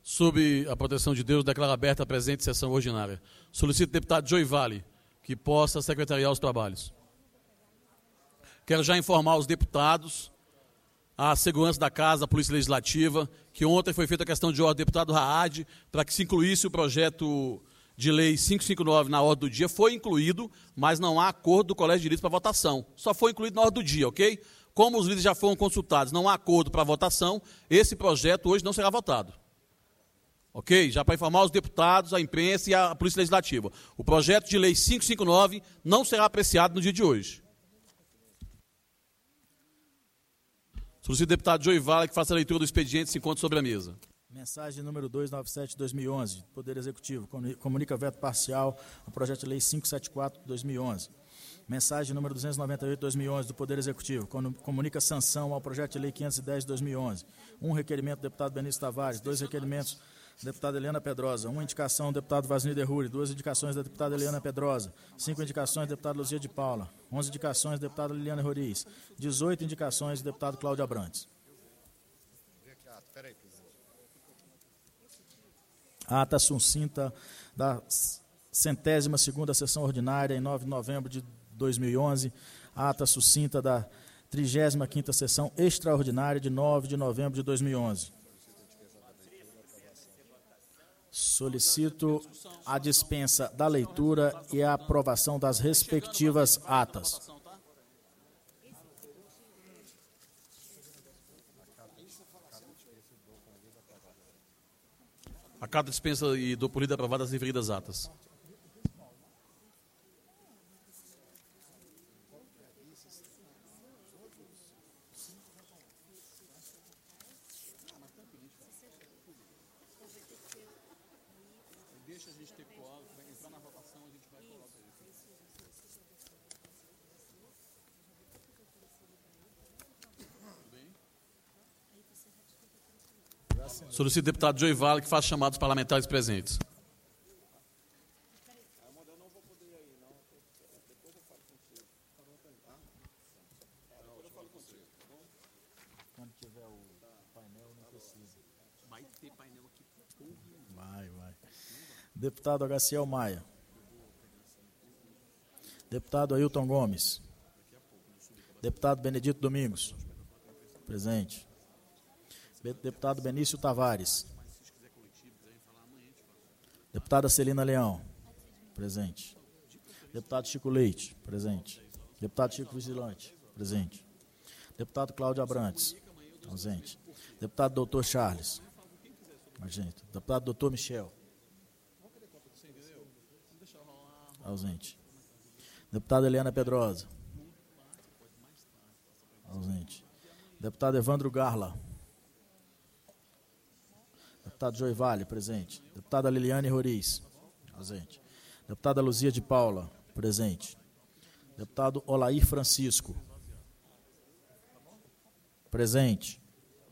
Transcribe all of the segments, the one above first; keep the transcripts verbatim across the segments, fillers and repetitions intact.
Sob a proteção de Deus, declaro aberta a presente sessão ordinária. Solicito ao deputado Joey Vale que possa secretariar os trabalhos. Quero já informar os deputados, a segurança da Casa, a Polícia Legislativa, que ontem foi feita a questão de ordem do deputado Raad para que se incluísse o projeto de lei quinhentos e cinquenta e nove na ordem do dia. Foi incluído, mas não há acordo do Colégio de Juristas para votação. Só foi incluído na ordem do dia, ok? Como os líderes já foram consultados, não há acordo para votação, esse projeto hoje não será votado. Ok? Já para informar os deputados, a imprensa e a Polícia Legislativa. O projeto de lei quinhentos e cinquenta e nove não será apreciado no dia de hoje. Solicito ao deputado Joey Vale que faça a leitura do expediente e se encontre sobre a mesa. Mensagem número duzentos e noventa e sete de dois mil e onze, Poder Executivo, comunica veto parcial ao projeto de lei quinhentos e setenta e quatro de dois mil e onze. Mensagem número duzentos e noventa e oito de dois mil e onze, do Poder Executivo, comunica sanção ao projeto de lei quinhentos e dez de dois mil e onze. Um requerimento do deputado Benício Tavares, dois requerimentos da deputada Eliana Pedrosa, uma indicação do deputado Vasnir Derruri, duas indicações da deputada Eliana Pedrosa, cinco indicações da deputada Luzia de Paula, onze indicações da deputada Liliana Roriz, dezoito indicações do deputado Cláudio Abrantes. Ata sucinta da centésima segunda sessão ordinária, em nove de novembro de dois mil e onze. Ata sucinta da trigésima quinta sessão extraordinária, de nove de novembro de dois mil e onze. Solicito a dispensa da leitura e a aprovação das respectivas atas. Acato a dispensa e dou por lida aprovadas as referidas atas. Deixa a gente ter quórum, vai entrar na votação, a gente vai colocar isso. Solicito ao deputado Joey Vale que faça chamada dos parlamentares presentes. Quando tiver o painel, não precisa. Vai ter painel aqui. Vai, vai. Deputado Agaciel Maia. Deputado Ailton Gomes. Deputado Benedito Domingos. Presente. Deputado Benício Tavares. Deputada Celina Leão. Presente. Deputado Chico Leite. Presente. Deputado Chico Vigilante. Presente. Deputado Cláudio Abrantes. Ausente. Deputado Doutor Charles. Ausente. Deputado Doutor Michel. Ausente. Deputada Eliana Pedrosa. Ausente. Deputado Evandro Garla. Deputado Joey Vale, presente. Deputada Liliane Roriz. Ausente. Deputada Luzia de Paula. Presente. Deputado Olair Francisco. Presente.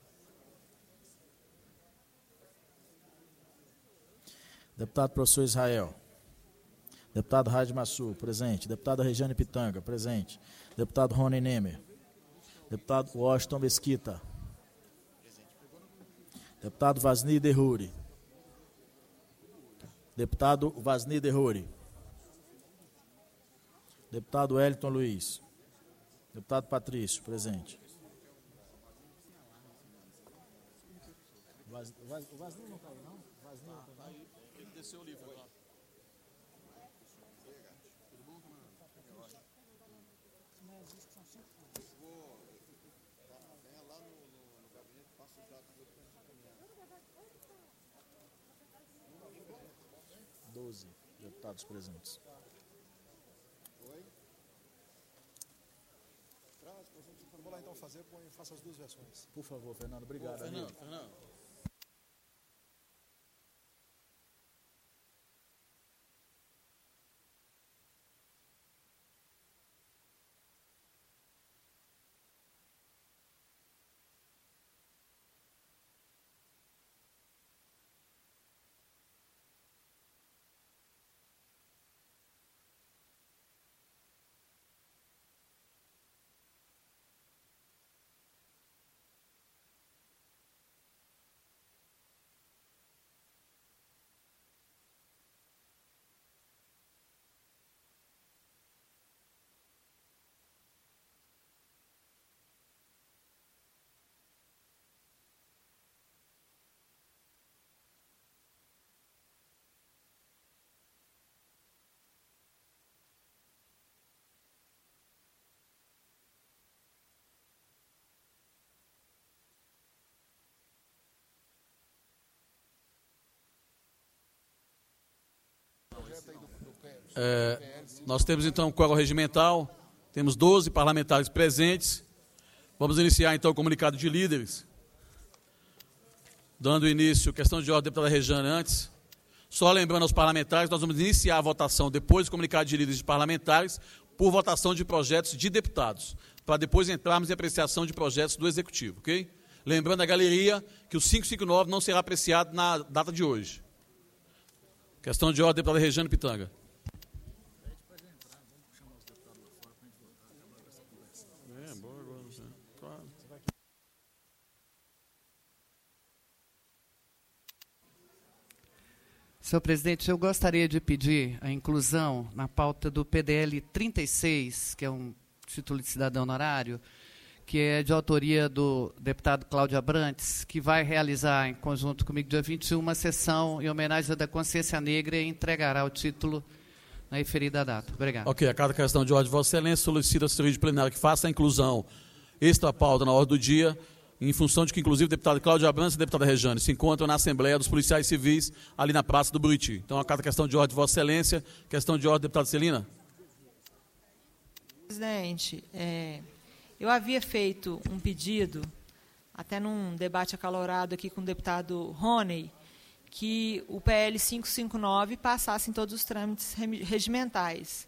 Deputado Professor Israel. Deputado Raid Massu, presente. Deputada Regiane Pitanga, presente. Deputado Rony Nemer. Deputado Washington Mesquita. Deputado Vasnir Derruri. Deputado Vasnir Derruri. Deputado Wellington Luiz. Deputado Patrício, presente. O Vasnir não está aí, não? O Vasnir não está aí. Ele desceu o livro agora. doze deputados presentes. Oi? Vou lá então fazer, faça as duas versões. Por favor, Fernando. Obrigado. Ô, Fernando, Fernando. É, nós temos, então, o quórum regimental, temos doze parlamentares presentes. Vamos iniciar, então, o comunicado de líderes. Dando início, questão de ordem, deputada Rejane, antes. Só lembrando aos parlamentares, nós vamos iniciar a votação, depois do comunicado de líderes de parlamentares, por votação de projetos de deputados, para depois entrarmos em apreciação de projetos do Executivo, ok? Lembrando a galeria que o quinhentos e cinquenta e nove não será apreciado na data de hoje. Questão de ordem, deputada Rejane Pitanga. Senhor presidente, eu gostaria de pedir a inclusão na pauta do P D L trinta e seis, que é um título de cidadão honorário, que é de autoria do deputado Cláudio Abrantes, que vai realizar, em conjunto comigo, dia vinte e um, uma sessão em homenagem da consciência negra e entregará o título na referida data. Obrigado. Ok, a cada questão de ordem de Vossa Excelência solicita a Secretaria de Plenário que faça a inclusão extra pauta na ordem do dia, em função de que, inclusive, o deputado Cláudio Abrantes e a deputada Rejane se encontram na Assembleia dos Policiais Civis, ali na Praça do Buriti. Então, a cada questão de ordem de Vossa Excelência, questão de ordem, deputada Celina. Presidente, é, eu havia feito um pedido, até num debate acalorado aqui com o deputado Rony, que o P L quinhentos e cinquenta e nove passasse em todos os trâmites regimentais.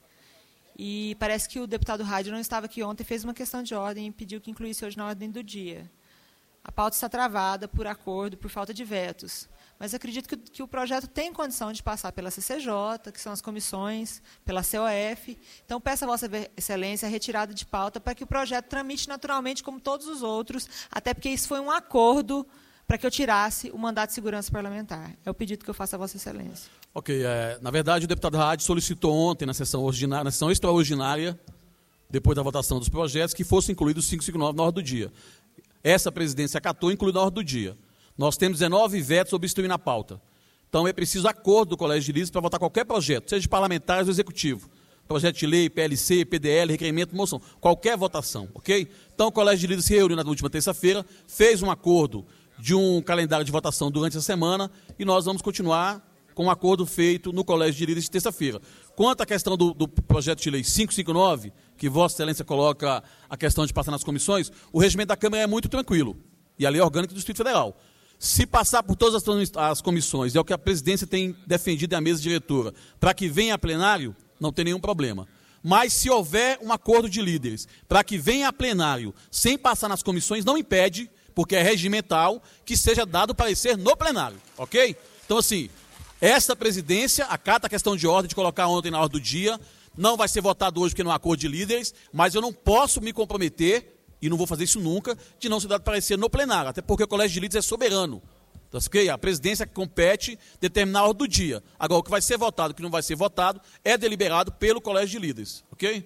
E parece que o deputado Rádio não estava aqui ontem, fez uma questão de ordem e pediu que incluísse hoje na ordem do dia. A pauta está travada por acordo, por falta de vetos. Mas acredito que, que o projeto tem condição de passar pela C C J, que são as comissões, pela C O F. Então, peço a Vossa Excelência a retirada de pauta para que o projeto tramite naturalmente como todos os outros, até porque isso foi um acordo para que eu tirasse o mandato de segurança parlamentar. É o pedido que eu faço a Vossa Excelência. Ok. É, na verdade, o deputado Rádio solicitou ontem, na sessão, ordinária, na sessão extraordinária, depois da votação dos projetos, que fosse incluído o quinhentos e cinquenta e nove na ordem do dia. Essa presidência acatou, incluindo na ordem do dia. Nós temos dezenove vetos obstruindo a pauta. Então, é preciso acordo do Colégio de Líderes para votar qualquer projeto, seja de parlamentares ou executivo. Projeto de lei, P L C, P D L, requerimento, moção, qualquer votação, ok? Então, o Colégio de Líderes se reuniu na última terça-feira, fez um acordo de um calendário de votação durante a semana e nós vamos continuar com um acordo feito no Colégio de Líderes de terça-feira. Quanto à questão do, do projeto de lei quinhentos e cinquenta e nove, que Vossa Excelência coloca a questão de passar nas comissões, o regimento da Câmara é muito tranquilo, e a lei orgânica do Distrito Federal. Se passar por todas as, as comissões, é o que a presidência tem defendido e a mesa diretora, para que venha a plenário, não tem nenhum problema. Mas se houver um acordo de líderes para que venha a plenário sem passar nas comissões, não impede, porque é regimental, que seja dado parecer no plenário, ok? Então, assim, essa presidência acata a questão de ordem, de colocar ontem na ordem do dia, não vai ser votado hoje porque não há acordo de líderes, mas eu não posso me comprometer, e não vou fazer isso nunca, de não ser dado parecer no plenário, até porque o Colégio de Líderes é soberano. Tá, okay? A presidência compete determinar a ordem do dia. Agora, o que vai ser votado e o que não vai ser votado é deliberado pelo Colégio de Líderes, ok?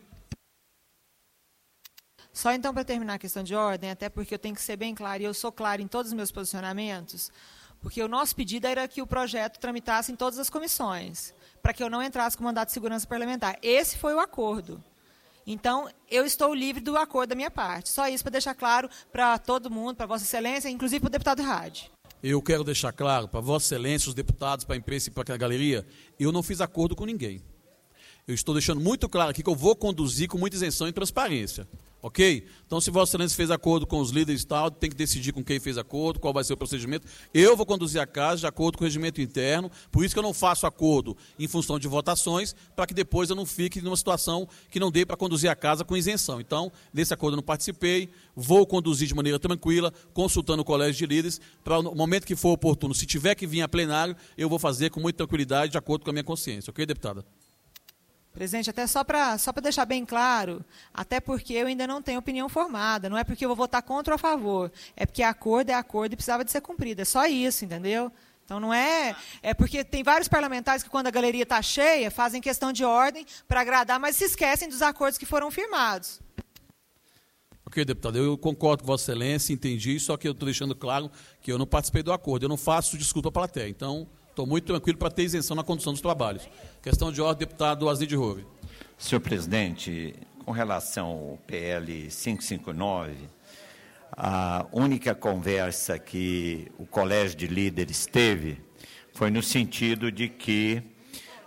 Só então para terminar a questão de ordem, até porque eu tenho que ser bem claro, e eu sou claro em todos os meus posicionamentos, porque o nosso pedido era que o projeto tramitasse em todas as comissões, para que eu não entrasse com mandato de segurança parlamentar. Esse foi o acordo. Então, eu estou livre do acordo da minha parte. Só isso para deixar claro para todo mundo, para Vossa Excelência, inclusive para o deputado Rádio. Eu quero deixar claro para Vossa Excelência, os deputados, para a imprensa e para a galeria, eu não fiz acordo com ninguém. Eu estou deixando muito claro aqui que eu vou conduzir com muita isenção e transparência. Ok? Então, se Vossa Excelência fez acordo com os líderes e tal, tem que decidir com quem fez acordo, qual vai ser o procedimento. Eu vou conduzir a casa de acordo com o regimento interno, por isso que eu não faço acordo em função de votações, para que depois eu não fique numa situação que não dê para conduzir a casa com isenção. Então, nesse acordo eu não participei, vou conduzir de maneira tranquila, consultando o Colégio de Líderes, para o momento que for oportuno, se tiver que vir a plenário, eu vou fazer com muita tranquilidade, de acordo com a minha consciência. Ok, deputada? Presidente, até só para só para deixar bem claro, até porque eu ainda não tenho opinião formada, não é porque eu vou votar contra ou a favor, é porque acordo é acordo e precisava de ser cumprido, é só isso, entendeu? Então não é, é porque tem vários parlamentares que quando a galeria está cheia, fazem questão de ordem para agradar, mas se esquecem dos acordos que foram firmados. Ok, deputado, eu concordo com Vossa Excelência, entendi, só que eu estou deixando claro que eu não participei do acordo, eu não faço desculpa para a plateia, então... Estou muito tranquilo para ter isenção na condução dos trabalhos. Questão de ordem, deputado Asnide Rove. Senhor presidente, com relação ao P L quinhentos e cinquenta e nove, a única conversa que o Colégio de Líderes teve foi no sentido de que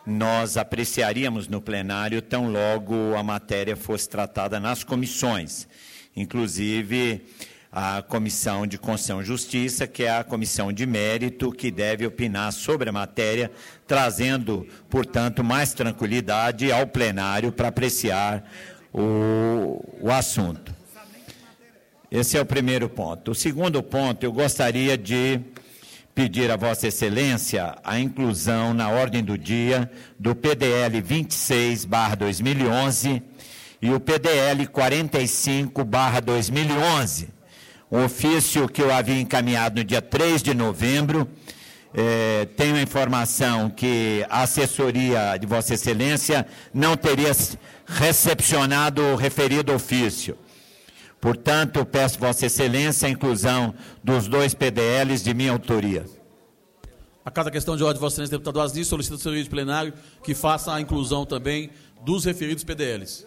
nós apreciaríamos no plenário tão logo a matéria fosse tratada nas comissões, inclusive a Comissão de Constituição e Justiça, que é a comissão de mérito que deve opinar sobre a matéria, trazendo, portanto, mais tranquilidade ao plenário para apreciar o, o assunto. Esse é o primeiro ponto. O segundo ponto, eu gostaria de pedir a Vossa Excelência a inclusão na ordem do dia do P D L vinte e seis barra dois mil e onze e o P D L quarenta e cinco barra dois mil e onze. Um ofício que eu havia encaminhado no dia três de novembro. Eh, tenho a informação que a assessoria de Vossa Excelência não teria recepcionado o referido ofício. Portanto, peço Vossa Excelência a inclusão dos dois P D Ls de minha autoria. A Casa Questão de Ordem de Vossa Excelência, deputado Asni, solicita a assessoria de plenário que faça a inclusão também dos referidos P D Ls.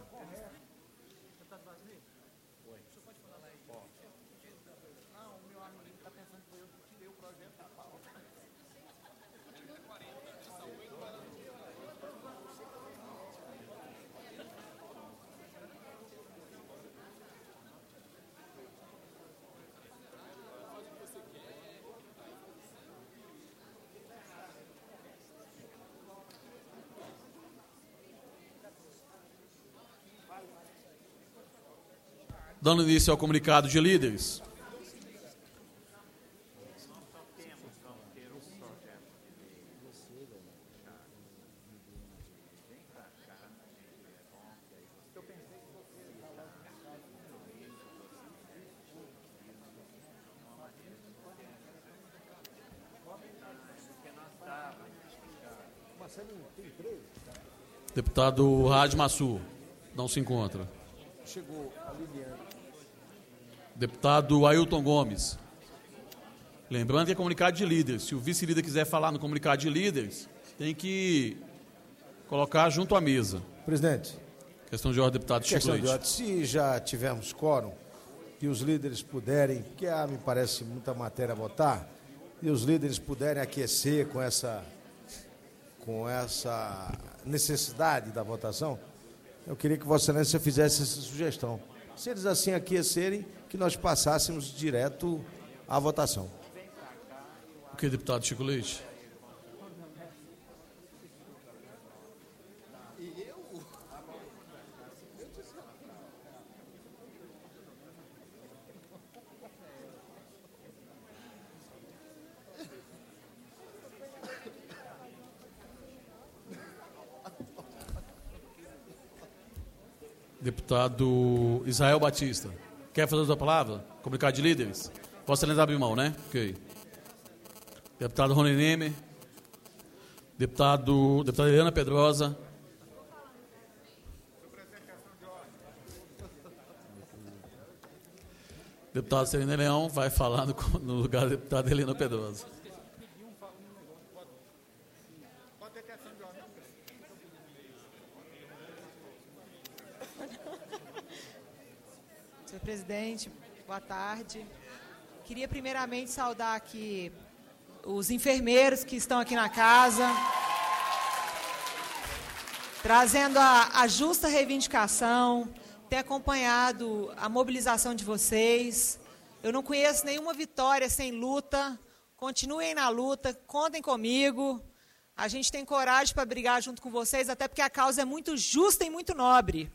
Dando início ao comunicado de líderes. Deputado Raj Massu, não se encontra. Chegou a Liliane. Deputado Ailton Gomes. Lembrando que é comunicado de líderes. Se o vice-líder quiser falar no comunicado de líderes, tem que colocar junto à mesa. Presidente. Questão de ordem, deputado Chico Leite. De ordem. Se já tivermos quórum e os líderes puderem, porque ah, me parece muita matéria a votar, e os líderes puderem aquecer com essa, com essa necessidade da votação, eu queria que Vossa Excelência fizesse essa sugestão. Se eles assim aquecerem, que nós passássemos direto à votação. O que, deputado Chico Leite? Deputado Israel Batista. Quer fazer a sua palavra? Comunicado de líderes? Vossa Excelência abre mão, né? Ok. Deputado Rony Neme. Deputado, deputada Eliana Pedrosa. Deputado Serena Leão vai falar no, no lugar da deputada Eliana Pedrosa. Senhor presidente, boa tarde. Queria primeiramente saudar aqui os enfermeiros que estão aqui na casa, trazendo a, a justa reivindicação, ter acompanhado a mobilização de vocês. Eu não conheço nenhuma vitória sem luta. Continuem na luta, contem comigo. A gente tem coragem para brigar junto com vocês, até porque a causa é muito justa e muito nobre.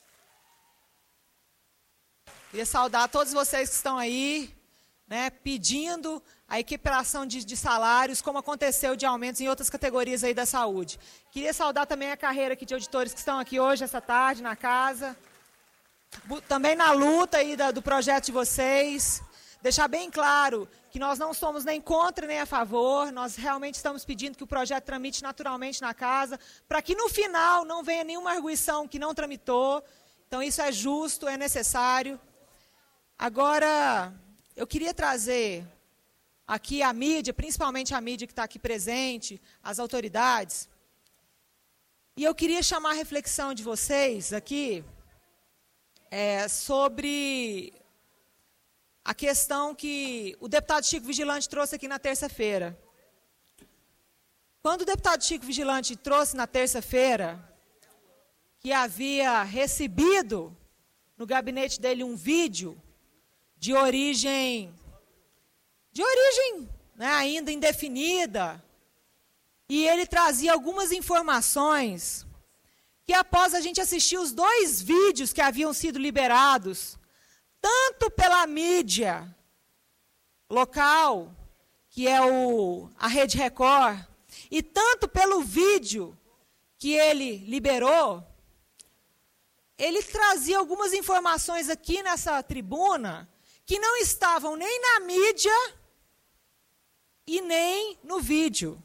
Queria saudar todos vocês que estão aí, né, pedindo a equiparação de, de salários, como aconteceu de aumentos em outras categorias aí da saúde. Queria saudar também a carreira aqui de auditores que estão aqui hoje, essa tarde, na casa. Também na luta aí da, do projeto de vocês. Deixar bem claro que nós não somos nem contra nem a favor, nós realmente estamos pedindo que o projeto tramite naturalmente na casa, para que no final não venha nenhuma arguição que não tramitou. Então isso é justo, é necessário. Agora, eu queria trazer aqui a mídia, principalmente a mídia que está aqui presente, as autoridades, e eu queria chamar a reflexão de vocês aqui é, sobre a questão que o deputado Chico Vigilante trouxe aqui na terça-feira. Quando o deputado Chico Vigilante trouxe na terça-feira que havia recebido no gabinete dele um vídeo de origem, de origem né, ainda indefinida, e ele trazia algumas informações que após a gente assistir os dois vídeos que haviam sido liberados, tanto pela mídia local, que é o, a Rede Record, e tanto pelo vídeo que ele liberou, ele trazia algumas informações aqui nessa tribuna que não estavam nem na mídia e nem no vídeo.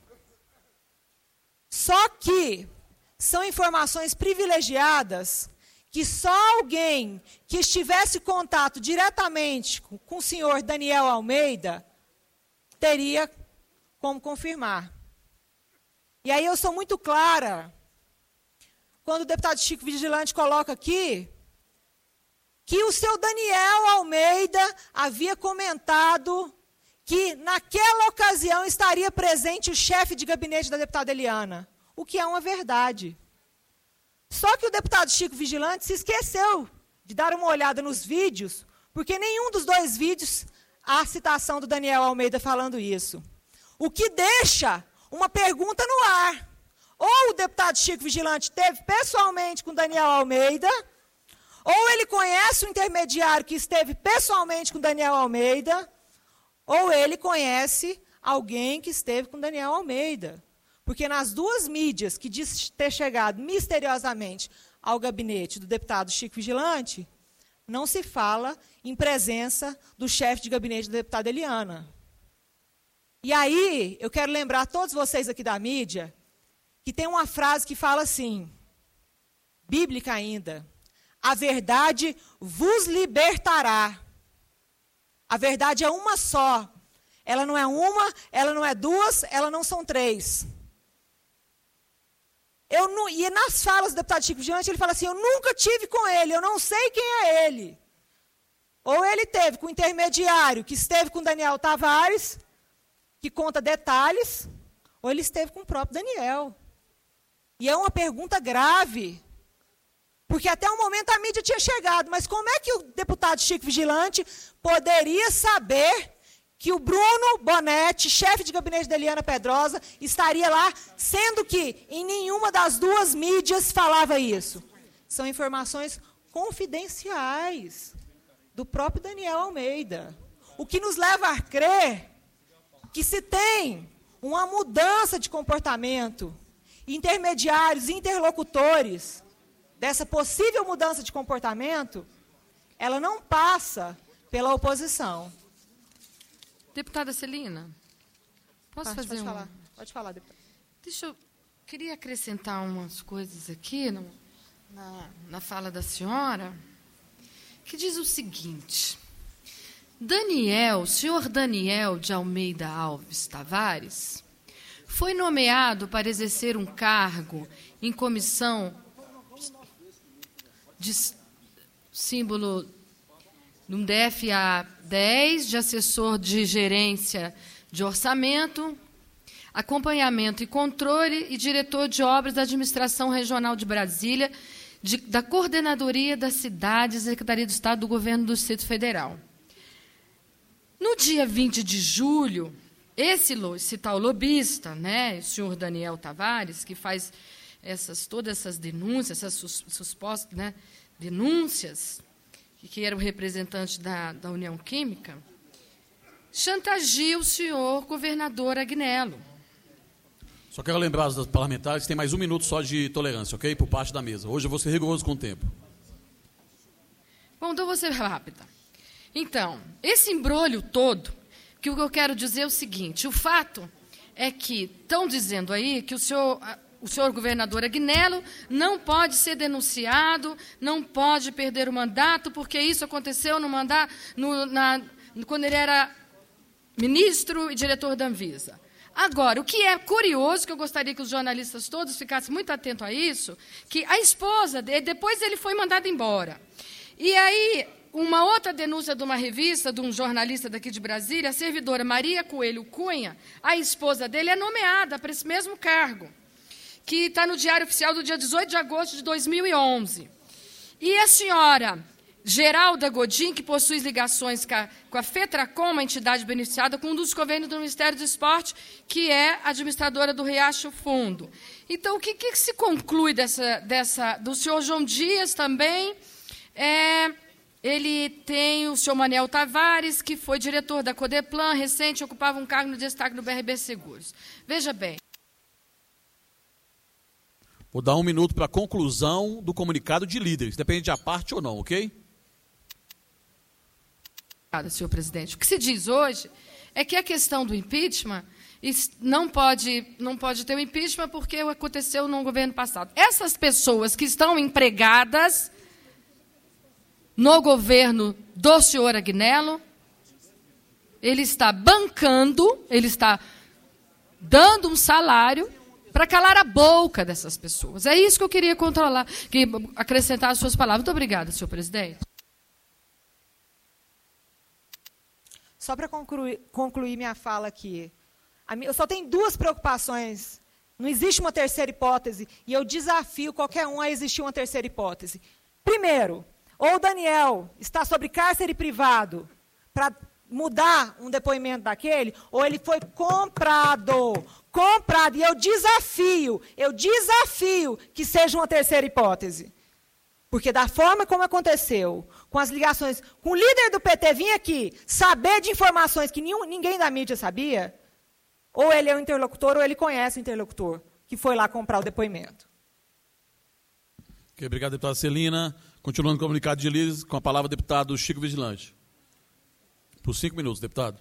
Só que são informações privilegiadas que só alguém que estivesse em contato diretamente com, com o senhor Daniel Almeida teria como confirmar. E aí eu sou muito clara, quando o deputado Chico Vigilante coloca aqui, que o seu Daniel Almeida havia comentado que naquela ocasião estaria presente o chefe de gabinete da deputada Eliana, o que é uma verdade. Só que o deputado Chico Vigilante se esqueceu de dar uma olhada nos vídeos, porque nenhum dos dois vídeos há a citação do Daniel Almeida falando isso. O que deixa uma pergunta no ar. Ou o deputado Chico Vigilante esteve pessoalmente com Daniel Almeida, ou ele conhece o intermediário que esteve pessoalmente com Daniel Almeida, ou ele conhece alguém que esteve com Daniel Almeida. Porque nas duas mídias que diz ter chegado misteriosamente ao gabinete do deputado Chico Vigilante, não se fala em presença do chefe de gabinete da deputada Eliana. E aí, eu quero lembrar a todos vocês aqui da mídia, que tem uma frase que fala assim, bíblica ainda, a verdade vos libertará. A verdade é uma só. Ela não é uma, ela não é duas, ela não são três. Eu não, e nas falas do deputado Chico Vigilante, ele fala assim, eu nunca tive com ele, eu não sei quem é ele. Ou ele teve com o intermediário, que esteve com Daniel Tavares, que conta detalhes, ou ele esteve com o próprio Daniel. E é uma pergunta grave, porque até o momento a mídia tinha chegado, mas como é que o deputado Chico Vigilante poderia saber que o Bruno Bonetti, chefe de gabinete da Eliana Pedrosa, estaria lá, sendo que em nenhuma das duas mídias falava isso? São informações confidenciais do próprio Daniel Almeida. O que nos leva a crer que se tem uma mudança de comportamento, intermediários, interlocutores, dessa possível mudança de comportamento, ela não passa pela oposição. Deputada Celina, posso pode, fazer pode um... falar, pode falar, deputada. Deixa eu... Queria acrescentar umas coisas aqui no, na, na fala da senhora, que diz o seguinte, Daniel, o senhor Daniel de Almeida Alves Tavares, foi nomeado para exercer um cargo em comissão de símbolo no D F A dez, de assessor de gerência de orçamento, acompanhamento e controle e diretor de obras da Administração Regional de Brasília, de, da Coordenadoria das Cidades e Secretaria do Estado do Governo do Distrito Federal. No dia vinte de julho, esse, esse tal lobista, né, o senhor Daniel Tavares, que faz essas, todas essas denúncias, essas sus, supostas né, denúncias, que era o representante da, da União Química, chantageia o senhor governador Agnello. Só quero lembrar aos parlamentares que tem mais um minuto só de tolerância, ok? Por parte da mesa. Hoje eu vou ser rigoroso com o tempo. Bom, então vou ser rápida. Então, esse embrolho todo, que o que eu quero dizer é o seguinte, o fato é que estão dizendo aí que o senhor... O senhor governador Agnello não pode ser denunciado, não pode perder o mandato, porque isso aconteceu no mandato, no, na, quando ele era ministro e diretor da Anvisa. Agora, o que é curioso, que eu gostaria que os jornalistas todos ficassem muito atentos a isso, que a esposa dele, depois ele foi mandado embora. E aí, uma outra denúncia de uma revista, de um jornalista daqui de Brasília, a servidora Maria Coelho Cunha, a esposa dele, é nomeada para esse mesmo cargo, que está no Diário Oficial do dia dezoito de agosto de dois mil e onze. E a senhora Geralda Godin, que possui ligações com a, com a FETRACOM, uma entidade beneficiada com um dos convênios do Ministério do Esporte, que é administradora do Riacho Fundo. Então, o que, que se conclui dessa, dessa, do senhor João Dias também? É, ele tem o senhor Manel Tavares, que foi diretor da Codeplan, recente, ocupava um cargo no destaque do B R B Seguros. Veja bem. Vou dar um minuto para a conclusão do comunicado de líderes, depende de a parte ou não, ok? Obrigada, senhor presidente. O que se diz hoje é que a questão do impeachment não pode, não pode ter o impeachment porque aconteceu no governo passado. Essas pessoas que estão empregadas no governo do senhor Agnello, ele está bancando, ele está dando um salário para calar a boca dessas pessoas. É isso que eu queria controlar, que acrescentar as suas palavras. Muito obrigada, senhor presidente. Só para concluir, concluir minha fala aqui, eu só tenho duas preocupações. Não existe uma terceira hipótese, e eu desafio qualquer um a existir uma terceira hipótese. Primeiro, ou o Daniel está sob cárcere privado para mudar um depoimento daquele, ou ele foi comprado, comprado, e eu desafio, eu desafio que seja uma terceira hipótese. Porque da forma como aconteceu, com as ligações, com o líder do P T vir aqui, saber de informações que nenhum, ninguém da mídia sabia, ou ele é o interlocutor, ou ele conhece o interlocutor, que foi lá comprar o depoimento. Okay, obrigado, deputada Celina. Continuando o comunicado de líderes, com a palavra o deputado Chico Vigilante. Por cinco minutos, deputado.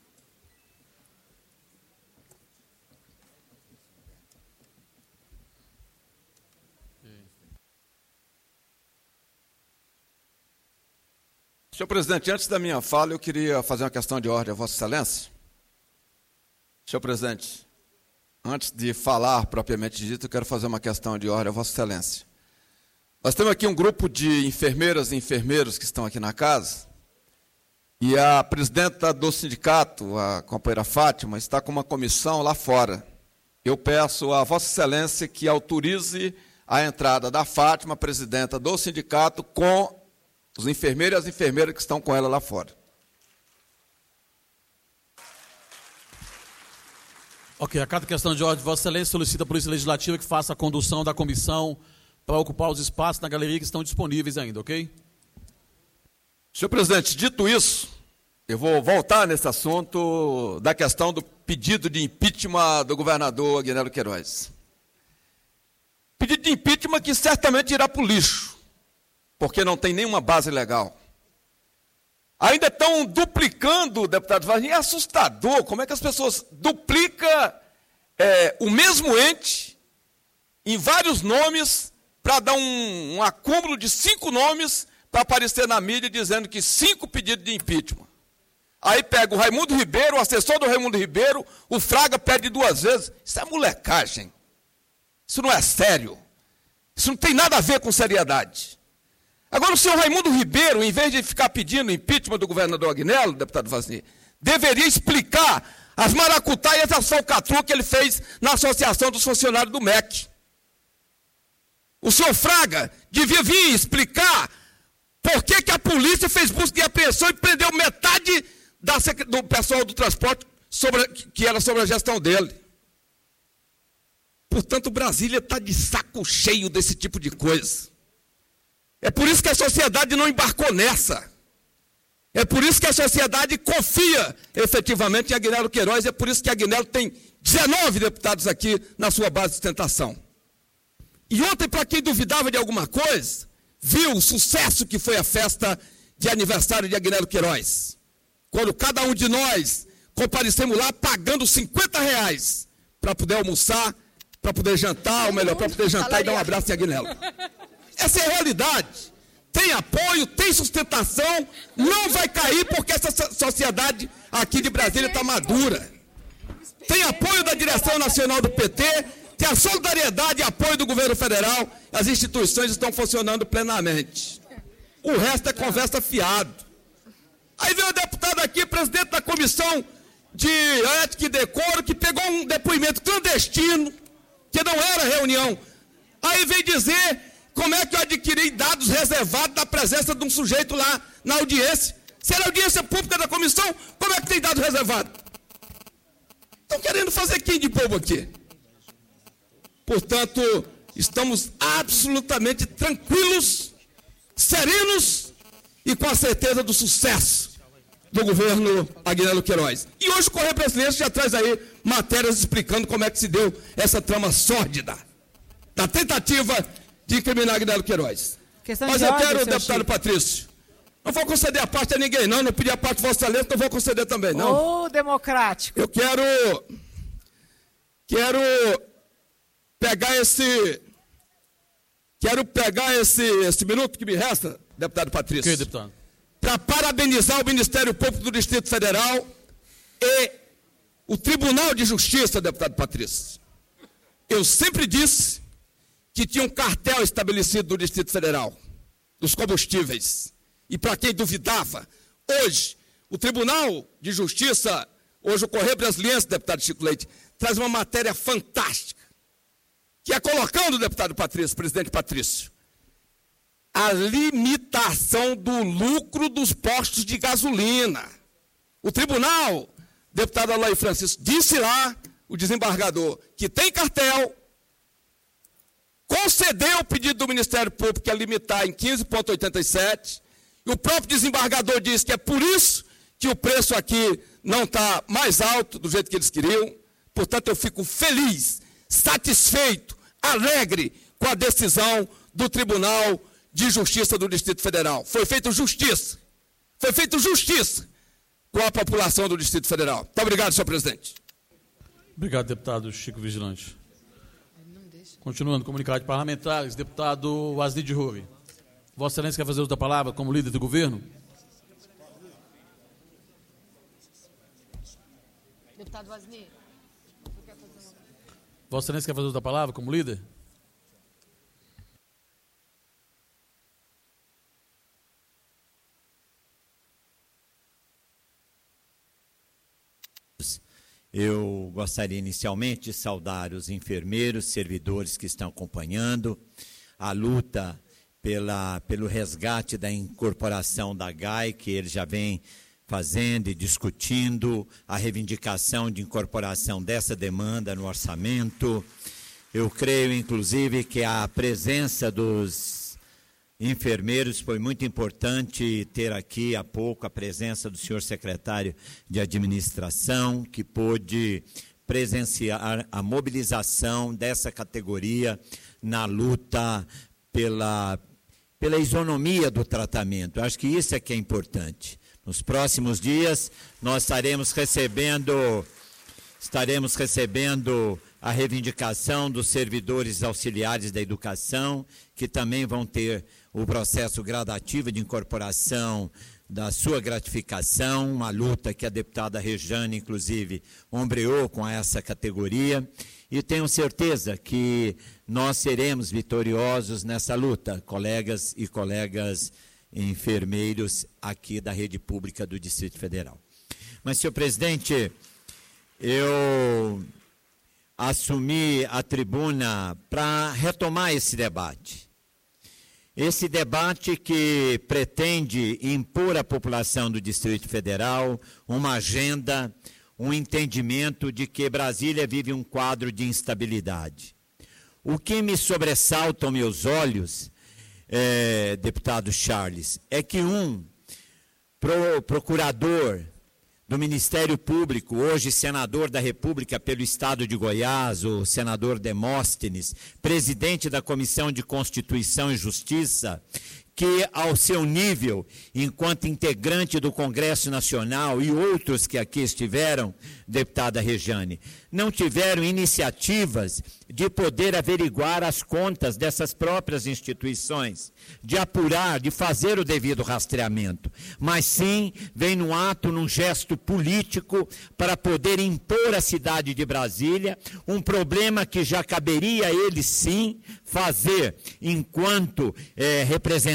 Senhor presidente, antes da minha fala, eu queria fazer uma questão de ordem a Vossa Excelência. Senhor presidente, antes de falar propriamente dito, eu quero fazer uma questão de ordem a Vossa Excelência. Nós temos aqui um grupo de enfermeiras e enfermeiros que estão aqui na casa, e a presidenta do sindicato, a companheira Fátima, está com uma comissão lá fora. Eu peço a Vossa Excelência que autorize a entrada da Fátima, presidenta do sindicato, com os enfermeiros e as enfermeiras que estão com ela lá fora. Ok, a cada questão de ordem, Vossa Excelência solicita a Polícia Legislativa que faça a condução da comissão para ocupar os espaços na galeria que estão disponíveis ainda, ok? Senhor presidente, dito isso, eu vou voltar nesse assunto da questão do pedido de impeachment do governador Agnello Queiroz. Pedido de impeachment que certamente irá para o lixo, porque não tem nenhuma base legal. Ainda estão duplicando, deputado Varginha, é assustador como é que as pessoas duplicam é, o mesmo ente em vários nomes para dar um, um acúmulo de cinco nomes para aparecer na mídia dizendo que cinco pedidos de impeachment. Aí pega o Raimundo Ribeiro, o assessor do Raimundo Ribeiro, o Fraga pede duas vezes. Isso é molecagem. Isso não é sério. Isso não tem nada a ver com seriedade. Agora, o senhor Raimundo Ribeiro, em vez de ficar pedindo impeachment do governador Agnello, deputado Vazini, deveria explicar as maracutaias e a falcatrua que ele fez na Associação dos Funcionários do M E C. O senhor Fraga devia vir explicar por que, que a polícia fez busca de apreensão e prendeu metade da, do pessoal do transporte sobre, que era sobre a gestão dele. Portanto, Brasília está de saco cheio desse tipo de coisa. É por isso que a sociedade não embarcou nessa. É por isso que a sociedade confia efetivamente em Agnello Queiroz. É por isso que Agnello tem dezenove deputados aqui na sua base de sustentação. E ontem, para quem duvidava de alguma coisa, viu o sucesso que foi a festa de aniversário de Agnello Queiroz. Quando cada um de nós comparecemos lá pagando cinquenta reais para poder almoçar, para poder jantar, ou melhor, para poder jantar e dar um abraço em Agnello. Essa é a realidade. Tem apoio, tem sustentação, não vai cair porque essa sociedade aqui de Brasília está madura. Tem apoio da direção nacional do P T, tem a solidariedade e apoio do governo federal, as instituições estão funcionando plenamente. o resto é conversa fiado. Aí veio o deputado aqui, presidente da comissão de ética e decoro, que pegou um depoimento clandestino, que não era reunião. Aí veio dizer como é que eu adquiri dados reservados da presença de um sujeito lá na audiência. Se era audiência pública da comissão, como é que tem dado reservado? Estão querendo fazer quem de bobo aqui? Portanto, estamos absolutamente tranquilos, serenos e com a certeza do sucesso do governo Agnello Queiroz. E hoje o Correio Brasileiro já traz aí matérias explicando como é que se deu essa trama sórdida da tentativa de incriminar Agnello Queiroz. Questão Mas de eu ordem, quero, seu deputado Chico. Patrício, não vou conceder a parte a ninguém, não, não pedi a parte de Vossa Excelência, não vou conceder também, não. Ô, democrático. Eu quero, quero pegar esse, quero pegar esse, esse minuto que me resta, deputado Patrício, Ok, deputado. para parabenizar o Ministério Público do Distrito Federal e o Tribunal de Justiça, deputado Patrício. Eu sempre disse que tinha um cartel estabelecido no Distrito Federal, dos combustíveis. E para quem duvidava, hoje, o Tribunal de Justiça, hoje o Correio Brasiliense, deputado Chico Leite, traz uma matéria fantástica, que é colocando, deputado Patrício, presidente Patrício, a limitação do lucro dos postos de gasolina. O tribunal, deputado Aloy Francisco, disse lá, o desembargador, que tem cartel, concedeu o pedido do Ministério Público que é limitar em quinze vírgula oitenta e sete, e o próprio desembargador disse que é por isso que o preço aqui não está mais alto do jeito que eles queriam. Portanto, eu fico feliz, satisfeito, alegre com a decisão do Tribunal de Justiça do Distrito Federal. Foi feita justiça. Foi feita justiça com a população do Distrito Federal. Muito obrigado, senhor presidente. Obrigado, deputado Chico Vigilante. Continuando, comunicado de parlamentares, deputado Asnid Rui. Vossa Excelência quer fazer uso da palavra como líder do governo? Deputado Asnid. Vossa Excelência quer fazer uso da palavra como líder? Eu gostaria inicialmente de saudar os enfermeiros, servidores que estão acompanhando a luta pela, pelo resgate da incorporação da G A I, que eles já vêm fazendo e discutindo a reivindicação de incorporação dessa demanda no orçamento. Eu creio, inclusive, que a presença dos enfermeiros foi muito importante ter aqui há pouco a presença do senhor secretário de administração, que pôde presenciar a mobilização dessa categoria na luta pela, pela isonomia do tratamento. Eu acho que isso é que é importante. Nos próximos dias nós estaremos recebendo, estaremos recebendo a reivindicação dos servidores auxiliares da educação, que também vão ter o processo gradativo de incorporação da sua gratificação, uma luta que a deputada Rejane, inclusive, ombreou com essa categoria, e tenho certeza que nós seremos vitoriosos nessa luta, colegas e colegas enfermeiros aqui da rede pública do Distrito Federal. Mas, senhor presidente, eu assumi a tribuna para retomar esse debate. Esse debate que pretende impor à população do Distrito Federal uma agenda, um entendimento de que Brasília vive um quadro de instabilidade. O que me sobressalta aos meus olhos, é, deputado Charles, é que um pro, procurador do Ministério Público, hoje senador da República pelo Estado de Goiás, o senador Demóstenes, presidente da Comissão de Constituição e Justiça, que ao seu nível, enquanto integrante do Congresso Nacional e outros que aqui estiveram, deputada Rejane, não tiveram iniciativas de poder averiguar as contas dessas próprias instituições, de apurar, de fazer o devido rastreamento, mas sim vem num ato, num gesto político para poder impor à cidade de Brasília um problema que já caberia a ele sim fazer enquanto é, representante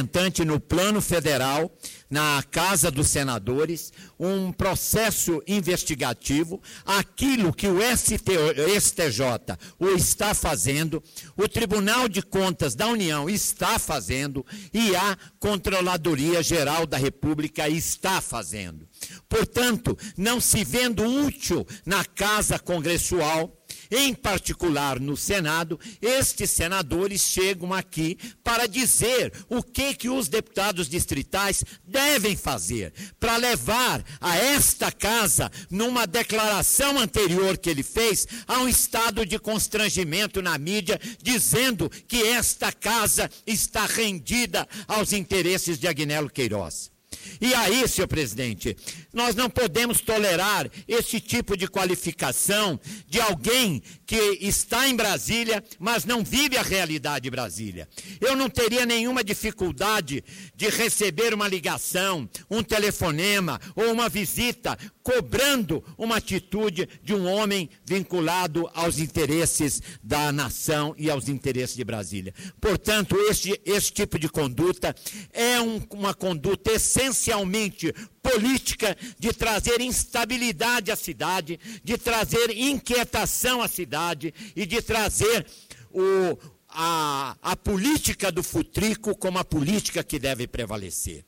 representante no plano federal, na Casa dos Senadores, um processo investigativo, aquilo que o S T J o está fazendo, o Tribunal de Contas da União está fazendo e a Controladoria Geral da República está fazendo. Portanto, não se vendo útil na Casa Congressual, em particular no Senado, estes senadores chegam aqui para dizer o que, que os deputados distritais devem fazer, para levar a esta casa, numa declaração anterior que ele fez, a um estado de constrangimento na mídia, dizendo que esta casa está rendida aos interesses de Agnello Queiroz. E aí, senhor presidente, nós não podemos tolerar esse tipo de qualificação de alguém que está em Brasília, mas não vive a realidade de Brasília. Eu não teria nenhuma dificuldade de receber uma ligação, um telefonema ou uma visita cobrando uma atitude de um homem vinculado aos interesses da nação e aos interesses de Brasília. Portanto, este, esse tipo de conduta é um, uma conduta essencialmente política de trazer instabilidade à cidade, de trazer inquietação à cidade e de trazer o, a, a política do futrico como a política que deve prevalecer.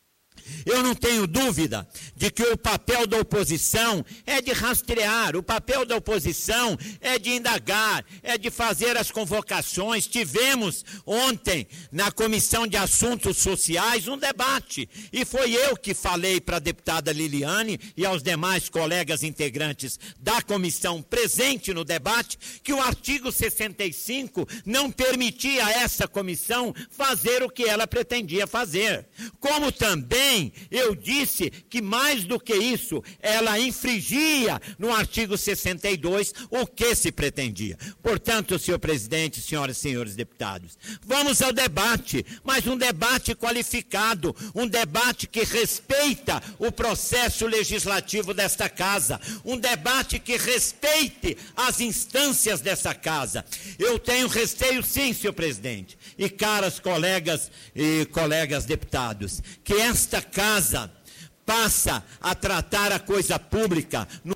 Eu não tenho dúvida de que o papel da oposição é de rastrear, o papel da oposição é de indagar, é de fazer as convocações. Tivemos ontem, na Comissão de Assuntos Sociais, um debate, e foi eu que falei para a deputada Liliane e aos demais colegas integrantes da comissão presente no debate, que o artigo sessenta e cinco não permitia a essa comissão fazer o que ela pretendia fazer. Como também eu disse que, mais do que isso, ela infringia no artigo sessenta e dois o que se pretendia. Portanto, senhor presidente, senhoras e senhores deputados, vamos ao debate, mas um debate qualificado, um debate que respeita o processo legislativo desta casa, um debate que respeite as instâncias dessa casa. Eu tenho receio, sim, senhor presidente, e caras colegas e colegas deputados, que esta casa passa a tratar a coisa pública, no...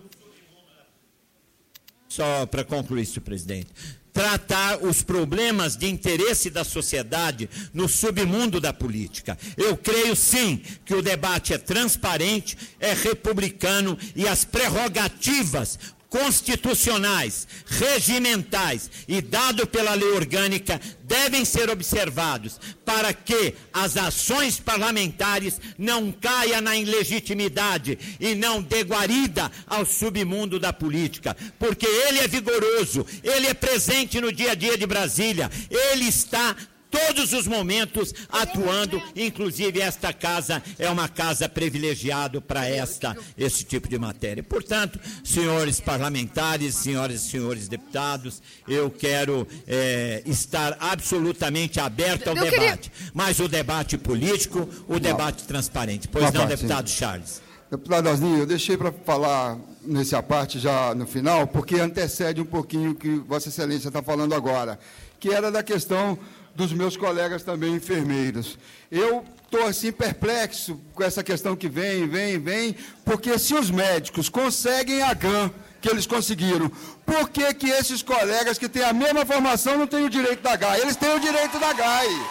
só para concluir, senhor presidente, tratar os problemas de interesse da sociedade no submundo da política. Eu creio, sim, que o debate é transparente, é republicano e as prerrogativas constitucionais, regimentais e dado pela lei orgânica devem ser observados para que as ações parlamentares não caiam na ilegitimidade e não dê guarida ao submundo da política, porque ele é vigoroso, ele é presente no dia a dia de Brasília, ele está todos os momentos atuando, inclusive esta casa é uma casa privilegiada para esta, esse tipo de matéria. Portanto, senhores parlamentares, senhoras e senhores deputados, eu quero é, estar absolutamente aberto ao eu debate, queria... mas o debate político, o debate não. transparente. Pois não, não deputado sim. Charles. Deputado Osni, eu deixei para falar nessa parte já no final, porque antecede um pouquinho o que Vossa Excelência está falando agora, que era da questão dos meus colegas também enfermeiros. Eu estou assim perplexo com essa questão que vem, vem, vem, porque se os médicos conseguem a G A M que eles conseguiram, por que que esses colegas que têm a mesma formação não têm o direito da G A I? Eles têm o direito da G A I.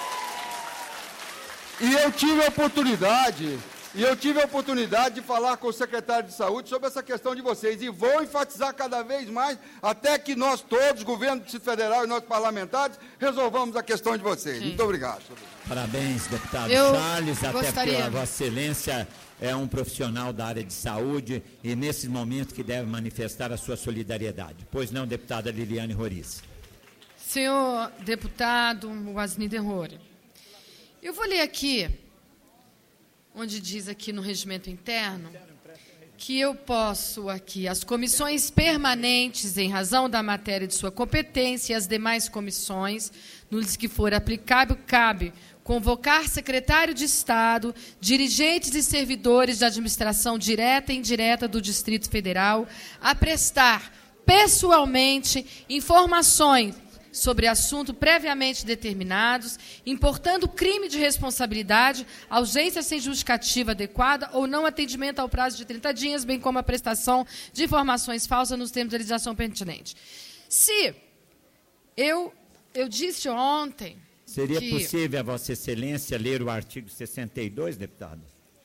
E eu tive a oportunidade... E eu tive a oportunidade de falar com o secretário de Saúde sobre essa questão de vocês. E vou enfatizar cada vez mais, até que nós todos, governo do Distrito Federal e nós parlamentares, resolvamos a questão de vocês. Sim. Muito obrigado. Parabéns, deputado eu Charles. gostaria... Até porque a Vossa Excelência é um profissional da área de saúde e, nesse momento, que deve manifestar a sua solidariedade. Pois não, deputada Liliane Roriz. Senhor deputado Wasni Derrore, eu vou ler aqui, onde diz aqui no regimento interno, que eu posso aqui, as comissões permanentes, em razão da matéria de sua competência, e as demais comissões, nos que for aplicável, cabe convocar secretário de Estado, dirigentes e servidores de administração direta e indireta do Distrito Federal, a prestar pessoalmente informações sobre assunto previamente determinados, importando crime de responsabilidade, ausência sem justificativa adequada ou não atendimento ao prazo de trinta dias, bem como a prestação de informações falsas nos termos de legislação pertinente. Se eu, eu disse ontem... Seria que... possível a Vossa Excelência ler o artigo sessenta e dois, deputado?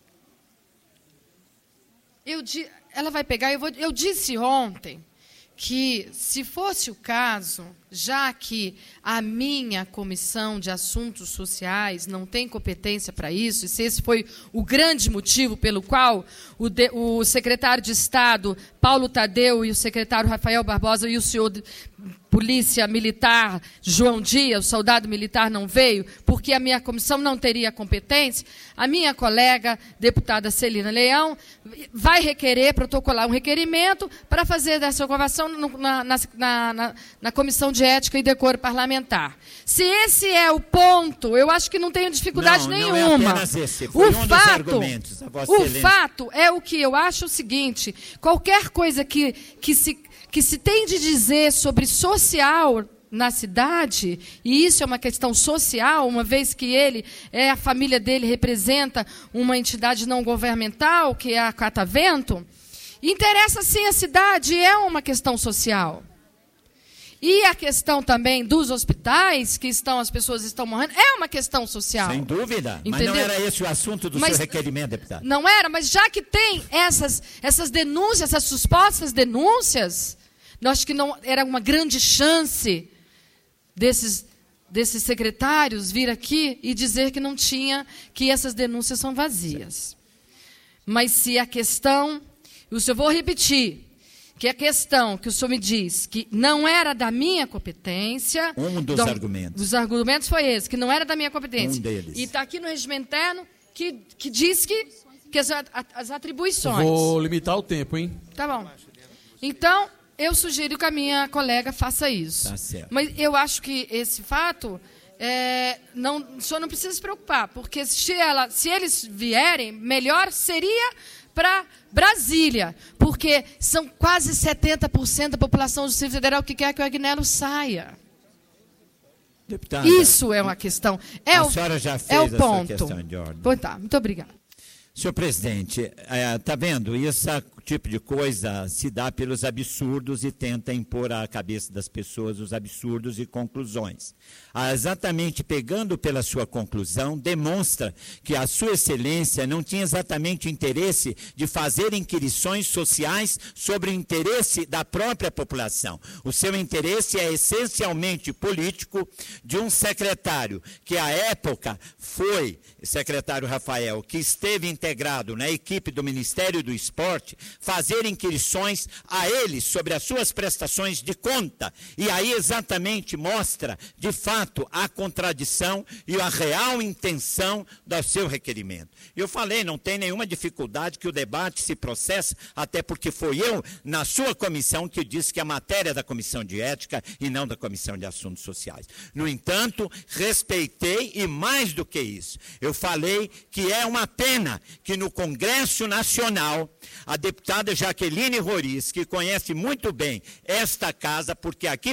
Eu, ela vai pegar, eu, vou, eu disse ontem que, se fosse o caso, já que a minha Comissão de Assuntos Sociais não tem competência para isso, e se esse foi o grande motivo pelo qual o, de, o secretário de Estado, Paulo Tadeu, e o secretário Rafael Barbosa, e o senhor de, Polícia Militar, João Dias, o soldado militar, não veio, porque a minha comissão não teria competência, a minha colega, deputada Celina Leão, vai requerer, protocolar um requerimento para fazer dessa aprovação na, na, na, na, na Comissão de Ética e Decoro Parlamentar. Se esse é o ponto, eu acho que não tenho dificuldade não, nenhuma. Não é apenas esse, foi o um fato, dos argumentos. O fato é o que eu acho o seguinte, qualquer coisa que, que, se, que se tem de dizer sobre social na cidade, e isso é uma questão social, uma vez que ele, é, a família dele representa uma entidade não governamental, que é a Catavento, interessa sim a cidade, é uma questão social. E a questão também dos hospitais, que estão, as pessoas estão morrendo, é uma questão social. Sem dúvida. Entendeu? Mas não era esse o assunto do mas, seu requerimento, deputado? Não era, mas já que tem essas, essas denúncias, essas supostas denúncias, eu acho que não era uma grande chance desses, desses secretários vir aqui e dizer que não tinha, que essas denúncias são vazias. Mas se a questão, eu só vou repetir, que a questão que o senhor me diz que não era da minha competência... Um dos do, argumentos. Os argumentos foi esse, que não era da minha competência. Um deles. E está aqui no regimento interno que, que diz que, que as, as atribuições... Vou limitar o tempo, hein? Tá bom. Então, eu sugiro que a minha colega faça isso. Tá certo. Mas eu acho que esse fato... É, não, o senhor não precisa se preocupar, porque se, ela, se eles vierem, melhor seria para Brasília, porque são quase setenta por cento da população do Distrito Federal que quer que o Agnello saia. Deputada, isso é uma questão. É a o, senhora já fez é o essa ponto. questão de ordem. Pois tá, muito obrigada. Senhor presidente, está é, vendo? Esse tipo de coisa se dá pelos absurdos e tenta impor à cabeça das pessoas os absurdos e conclusões. Ah, exatamente pegando pela sua conclusão, demonstra que a sua excelência não tinha exatamente interesse de fazer inquirições sociais sobre o interesse da própria população. O seu interesse é essencialmente político de um secretário que, à época, foi, secretário Rafael, que esteve integrado na equipe do Ministério do Esporte, fazer inquirições a ele sobre as suas prestações de conta. E aí exatamente mostra, de fato, a contradição e a real intenção do seu requerimento. Eu falei, não tem nenhuma dificuldade que o debate se processe, até porque foi eu, na sua comissão, que disse que a matéria é da Comissão de Ética e não da Comissão de Assuntos Sociais. No entanto, respeitei e mais do que isso, eu falei que é uma pena que no Congresso Nacional, a deputada Jaqueline Roriz, que conhece muito bem esta casa, porque aqui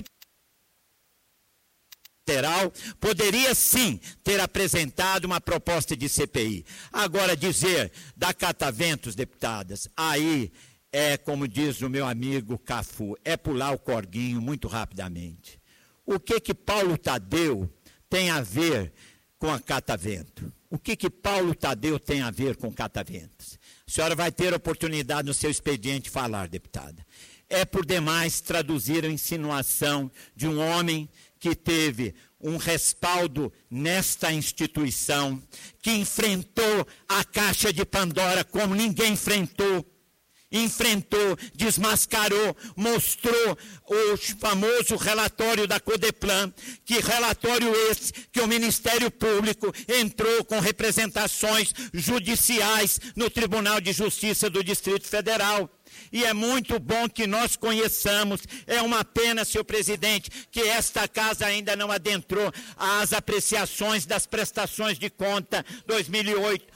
Federal, poderia sim ter apresentado uma proposta de C P I. Agora, dizer da Cataventos, deputadas, aí é, como diz o meu amigo Cafu, é pular o corguinho muito rapidamente. O que que Paulo Tadeu tem a ver com a Catavento? O que que Paulo Tadeu tem a ver com Cataventos? A senhora vai ter oportunidade no seu expediente falar, deputada. É por demais traduzir a insinuação de um homem que teve um respaldo nesta instituição, que enfrentou a caixa de Pandora como ninguém enfrentou, enfrentou, desmascarou, mostrou o famoso relatório da Codeplan, que relatório esse que o Ministério Público entrou com representações judiciais no Tribunal de Justiça do Distrito Federal. E é muito bom que nós conheçamos. É uma pena, senhor presidente, que esta casa ainda não adentrou às apreciações das prestações de conta dois mil e oito,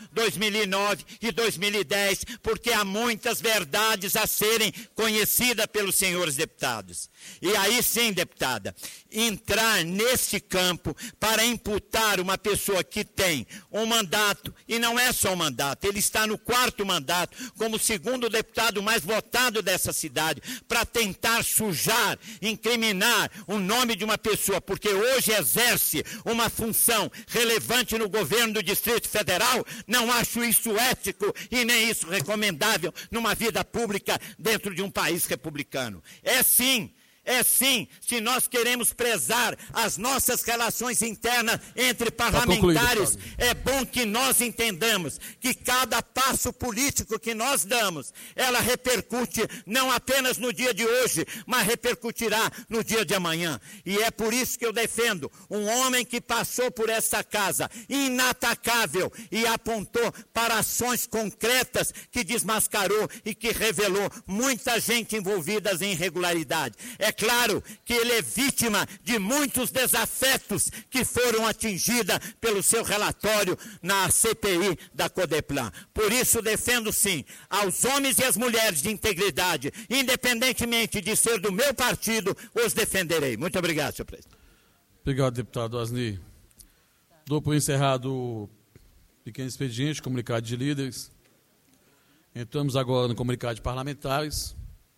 dois mil e nove e dois mil e dez, porque há muitas verdades a serem conhecidas pelos senhores deputados. E aí sim, deputada, entrar nesse campo para imputar uma pessoa que tem um mandato, e não é só um mandato, ele está no quarto mandato, como o segundo deputado mais votado dessa cidade, para tentar sujar, incriminar o nome de uma pessoa, porque hoje exerce uma função relevante no governo do Distrito Federal, não acho isso ético e nem isso recomendável numa vida pública dentro de um país republicano. É sim, é sim, se nós queremos prezar as nossas relações internas entre parlamentares, é bom que nós entendamos que cada passo político que nós damos, ela repercute não apenas no dia de hoje, mas repercutirá no dia de amanhã. E é por isso que eu defendo um homem que passou por essa casa, inatacável, e apontou para ações concretas que desmascarou e que revelou muita gente envolvida em irregularidade. É claro que ele é vítima de muitos desafetos que foram atingidos pelo seu relatório na C P I da Codeplan. Por isso defendo sim aos homens e às mulheres de integridade, independentemente de ser do meu partido, os defenderei. Muito obrigado, senhor presidente. Obrigado, deputado Asni. Dou por encerrado o pequeno expediente, comunicado de líderes. Entramos agora no comunicado de parlamentares.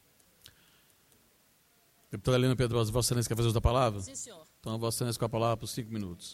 Deputada Helena Pedrosa, Vossa Excelência quer fazer outra palavra? Sim, senhor. Então, Vossa Excelência com a palavra por cinco minutos.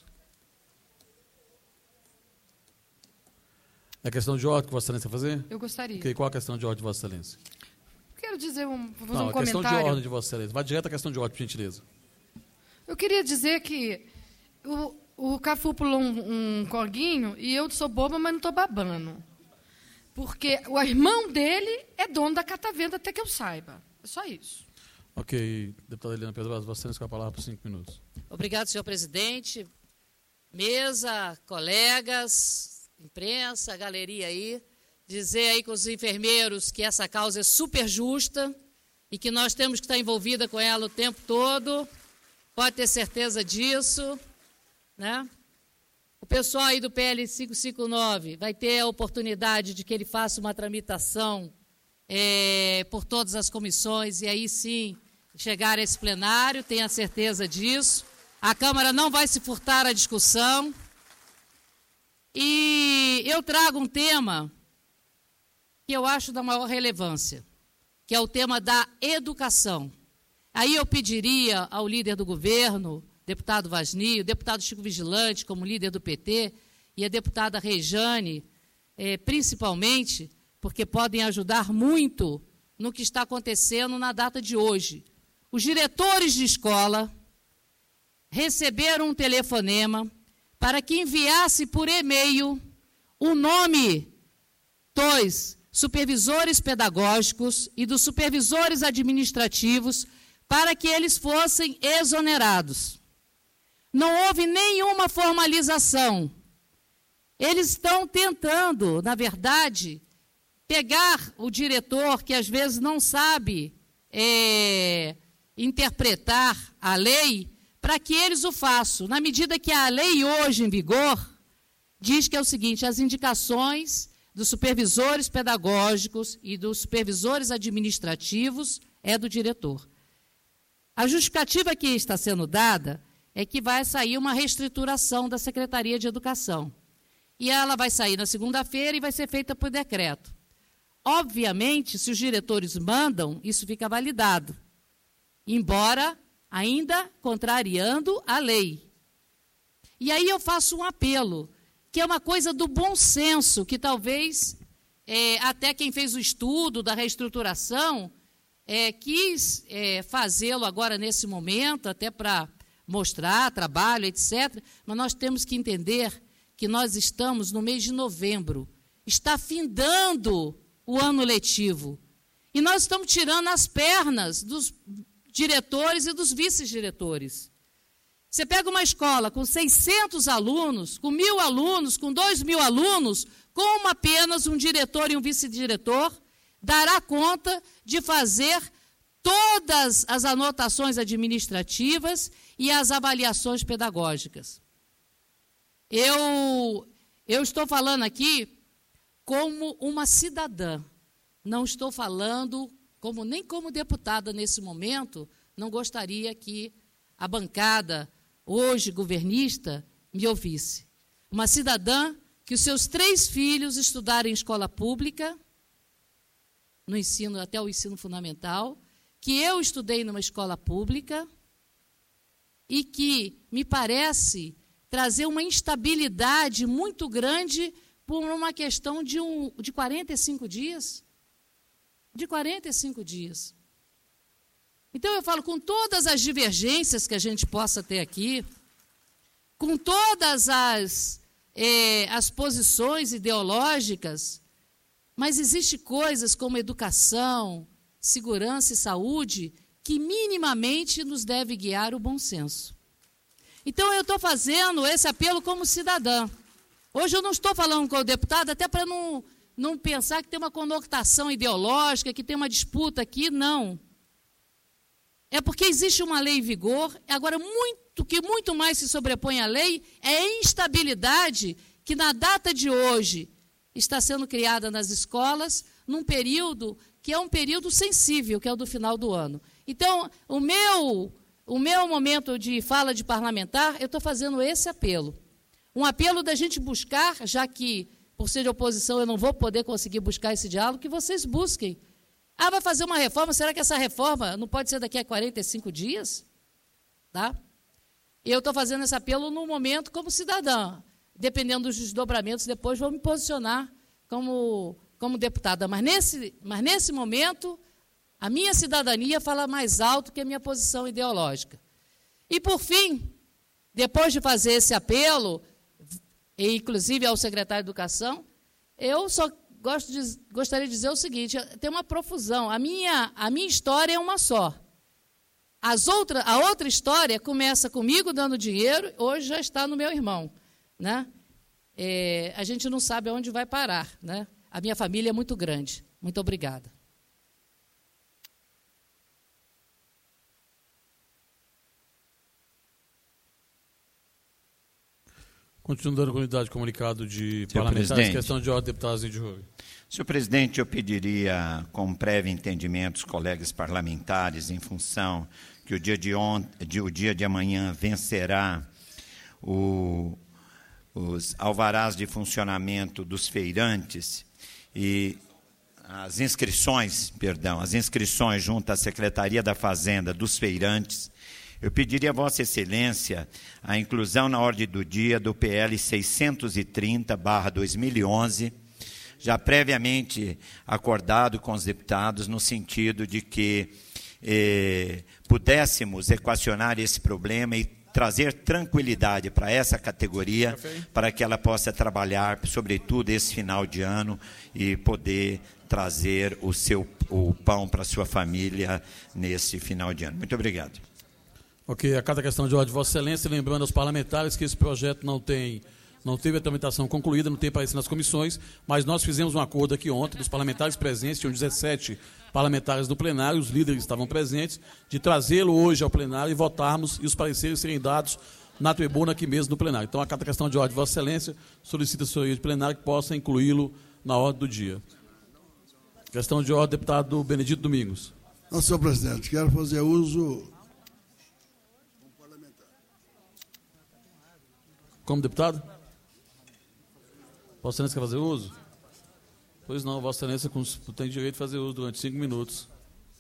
É questão de ordem que Vossa Excelência quer fazer? Eu gostaria. Okay, qual a questão de ordem de Vossa Excelência? Quero dizer um, vou fazer Não, um a comentário. questão de ordem de Vossa Excelência. Vai direto à questão de ordem, por gentileza. Eu queria dizer que o, o Cafu pulou um, um corguinho e eu sou boba, mas não estou babando. Porque o irmão dele é dono da catavenda, até que eu saiba. É só isso. Ok, deputada Helena Pedrosa, Vossa Excelência com a palavra por cinco minutos. Obrigado, senhor presidente. Mesa, colegas, imprensa, galeria aí. Dizer aí com os enfermeiros que essa causa é super justa e que nós temos que estar envolvida com ela o tempo todo. Pode ter certeza disso, né? O pessoal aí do P L quinhentos e cinquenta e nove vai ter a oportunidade de que ele faça uma tramitação é, por todas as comissões e aí sim chegar a esse plenário, tenha certeza disso. A Câmara não vai se furtar à discussão. E eu trago um tema que eu acho da maior relevância, que é o tema da educação. Aí eu pediria ao líder do governo, deputado Vasni, o deputado Chico Vigilante, como líder do P T, e a deputada Rejane, eh, principalmente, porque podem ajudar muito no que está acontecendo na data de hoje. Os diretores de escola receberam um telefonema para que enviasse por e-mail o nome dos supervisores pedagógicos e dos supervisores administrativos para que eles fossem exonerados. Não houve nenhuma formalização. Eles estão tentando, na verdade, pegar o diretor que às vezes não sabe é, interpretar a lei para que eles o façam. Na medida que a lei hoje em vigor diz que é o seguinte, as indicações dos supervisores pedagógicos e dos supervisores administrativos é do diretor. A justificativa que está sendo dada é que vai sair uma reestruturação da Secretaria de Educação. E ela vai sair na segunda-feira e vai ser feita por decreto. Obviamente, se os diretores mandam, isso fica validado, embora ainda contrariando a lei. E aí eu faço um apelo, que é uma coisa do bom senso, que talvez é, até quem fez o estudo da reestruturação é, quis é, fazê-lo agora nesse momento, até para mostrar trabalho, etcétera. Mas nós temos que entender que nós estamos no mês de novembro, está findando o ano letivo, e nós estamos tirando as pernas dos diretores e dos vice-diretores. Você pega uma escola com seiscentos alunos, com mil alunos, com dois mil alunos, como apenas um diretor e um vice-diretor dará conta de fazer todas as anotações administrativas e as avaliações pedagógicas. Eu, eu estou falando aqui como uma cidadã. Não estou falando como nem como deputada nesse momento, não gostaria que a bancada, hoje governista, me ouvisse. Uma cidadã que os seus três filhos estudaram em escola pública, no ensino, até o ensino fundamental, que eu estudei numa escola pública e que me parece trazer uma instabilidade muito grande por uma questão de, um, de quarenta e cinco dias. De quarenta e cinco dias. Então, eu falo, com todas as divergências que a gente possa ter aqui, com todas as, eh, as posições ideológicas, mas existem coisas como educação, segurança e saúde que minimamente nos deve guiar o bom senso. Então, eu estou fazendo esse apelo como cidadã. Hoje eu não estou falando com o deputado, até para não, não pensar que tem uma conotação ideológica, que tem uma disputa aqui, não. É porque existe uma lei em vigor, agora, muito, que muito mais se sobrepõe à lei é a instabilidade que, na data de hoje, está sendo criada nas escolas, num período que é um período sensível, que é o do final do ano. Então, o meu, o meu momento de fala de parlamentar, eu estou fazendo esse apelo. Um apelo da gente buscar, já que, por ser de oposição, eu não vou poder conseguir buscar esse diálogo, que vocês busquem. Ah, vai fazer uma reforma, será que essa reforma não pode ser daqui a quarenta e cinco dias? Tá? E eu estou fazendo esse apelo no momento como cidadã. Dependendo dos desdobramentos, depois vou me posicionar como, como deputada. Mas nesse, mas nesse momento, a minha cidadania fala mais alto que a minha posição ideológica. E, por fim, depois de fazer esse apelo, e inclusive ao secretário de Educação, eu só gosto de, gostaria de dizer o seguinte, tem uma profusão. A minha, a minha história é uma só. As outra, a outra história começa comigo dando dinheiro, hoje já está no meu irmão. Né? É, a gente não sabe aonde vai parar. Né? A minha família é muito grande. Muito obrigada. Continuando dando continuidade de comunicado de Senhor parlamentares, presidente. questão de ordem, deputado Zinho de Rui. Senhor presidente, eu pediria, com prévio entendimento, os colegas parlamentares, em função que o dia de, ontem, de, o dia de amanhã vencerá o, os alvarás de funcionamento dos feirantes e as inscrições, perdão, as inscrições junto à Secretaria da Fazenda dos feirantes. Eu pediria a Vossa Excelência a inclusão na ordem do dia do P L seiscentos e trinta barra dois mil e onze, já previamente acordado com os deputados, no sentido de que eh, pudéssemos equacionar esse problema e trazer tranquilidade para essa categoria, para que ela possa trabalhar, sobretudo, esse final de ano e poder trazer o seu o pão para a sua família nesse final de ano. Muito obrigado. Ok, a cada questão de ordem de Vossa Excelência, lembrando aos parlamentares que esse projeto não tem, não teve a tramitação concluída, não tem aparecido nas comissões, mas nós fizemos um acordo aqui ontem, dos parlamentares presentes, tinham dezessete parlamentares do plenário, os líderes estavam presentes, de trazê-lo hoje ao plenário e votarmos e os pareceres serem dados na tribuna aqui mesmo no plenário. Então, a cada questão de ordem de Vossa Excelência, solicita a senhoria de plenário que possa incluí-lo na ordem do dia. Questão de ordem, deputado Benedito Domingos. Não, senhor presidente, quero fazer uso... Como deputado? Vossa Excelência quer fazer uso? Pois não, Vossa Excelência tem direito de fazer uso durante cinco minutos.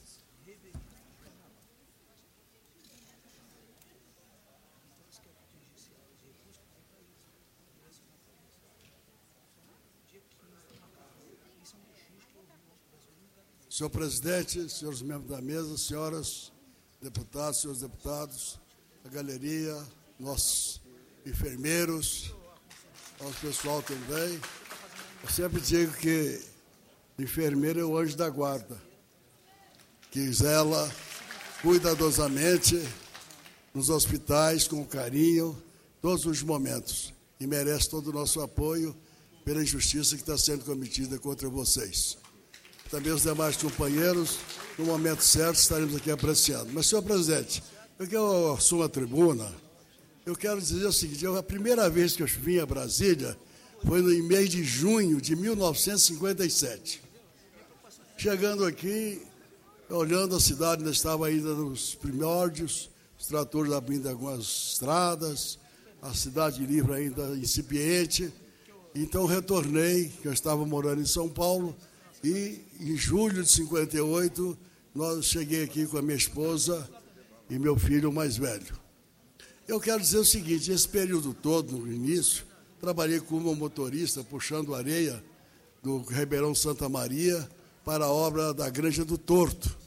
Senhor presidente, senhores membros da mesa, senhoras deputados, senhores deputados, a galeria, nossos enfermeiros, nosso pessoal também. Eu sempre digo que enfermeiro é o anjo da guarda, que zela cuidadosamente nos hospitais, com carinho, todos os momentos, e merece todo o nosso apoio pela injustiça que está sendo cometida contra vocês. Também os demais companheiros, no momento certo, estaremos aqui apreciando. Mas, senhor presidente, eu que eu assumo a tribuna, eu quero dizer o seguinte, a primeira vez que eu vim a Brasília foi no mês de junho de mil novecentos e cinquenta e sete. Chegando aqui, olhando a cidade, ainda estava ainda nos primórdios, os tratores abrindo algumas estradas, a cidade livre ainda incipiente. Então retornei, que eu estava morando em São Paulo, e em julho de cinquenta e oito, nós cheguei aqui com a minha esposa e meu filho mais velho. Eu quero dizer o seguinte, esse período todo, no início, trabalhei como motorista, puxando areia do Ribeirão Santa Maria para a obra da Granja do Torto.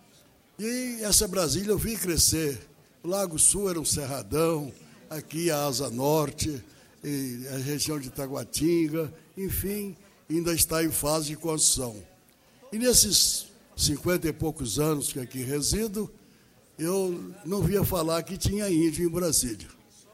E essa Brasília eu vi crescer. O Lago Sul era um cerradão, aqui a Asa Norte, a região de Taguatinga, enfim, ainda está em fase de construção. E nesses cinquenta e poucos anos que aqui resido, eu não via falar que tinha índio em Brasília.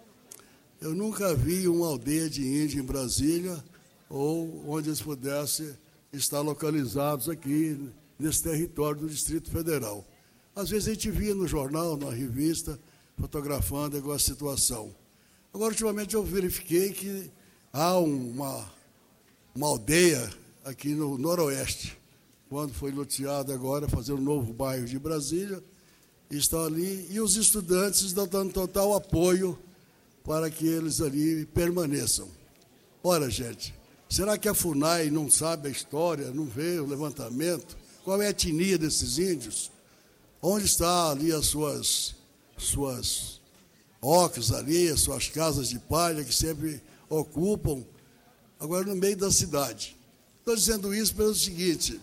Eu nunca vi uma aldeia de índio em Brasília, ou onde eles pudessem estar localizados aqui, nesse território do Distrito Federal. Às vezes a gente via no jornal, na revista, fotografando alguma situação. Agora, ultimamente, eu verifiquei que há uma, uma aldeia aqui no Noroeste, quando foi loteada agora, fazer um novo bairro de Brasília, estão ali, e os estudantes estão dando total apoio para que eles ali permaneçam. Ora, gente, será que a FUNAI não sabe a história, não vê o levantamento? Qual é a etnia desses índios? Onde está ali as suas, suas ocas ali, as suas casas de palha que sempre ocupam, agora no meio da cidade? Estou dizendo isso pelo seguinte,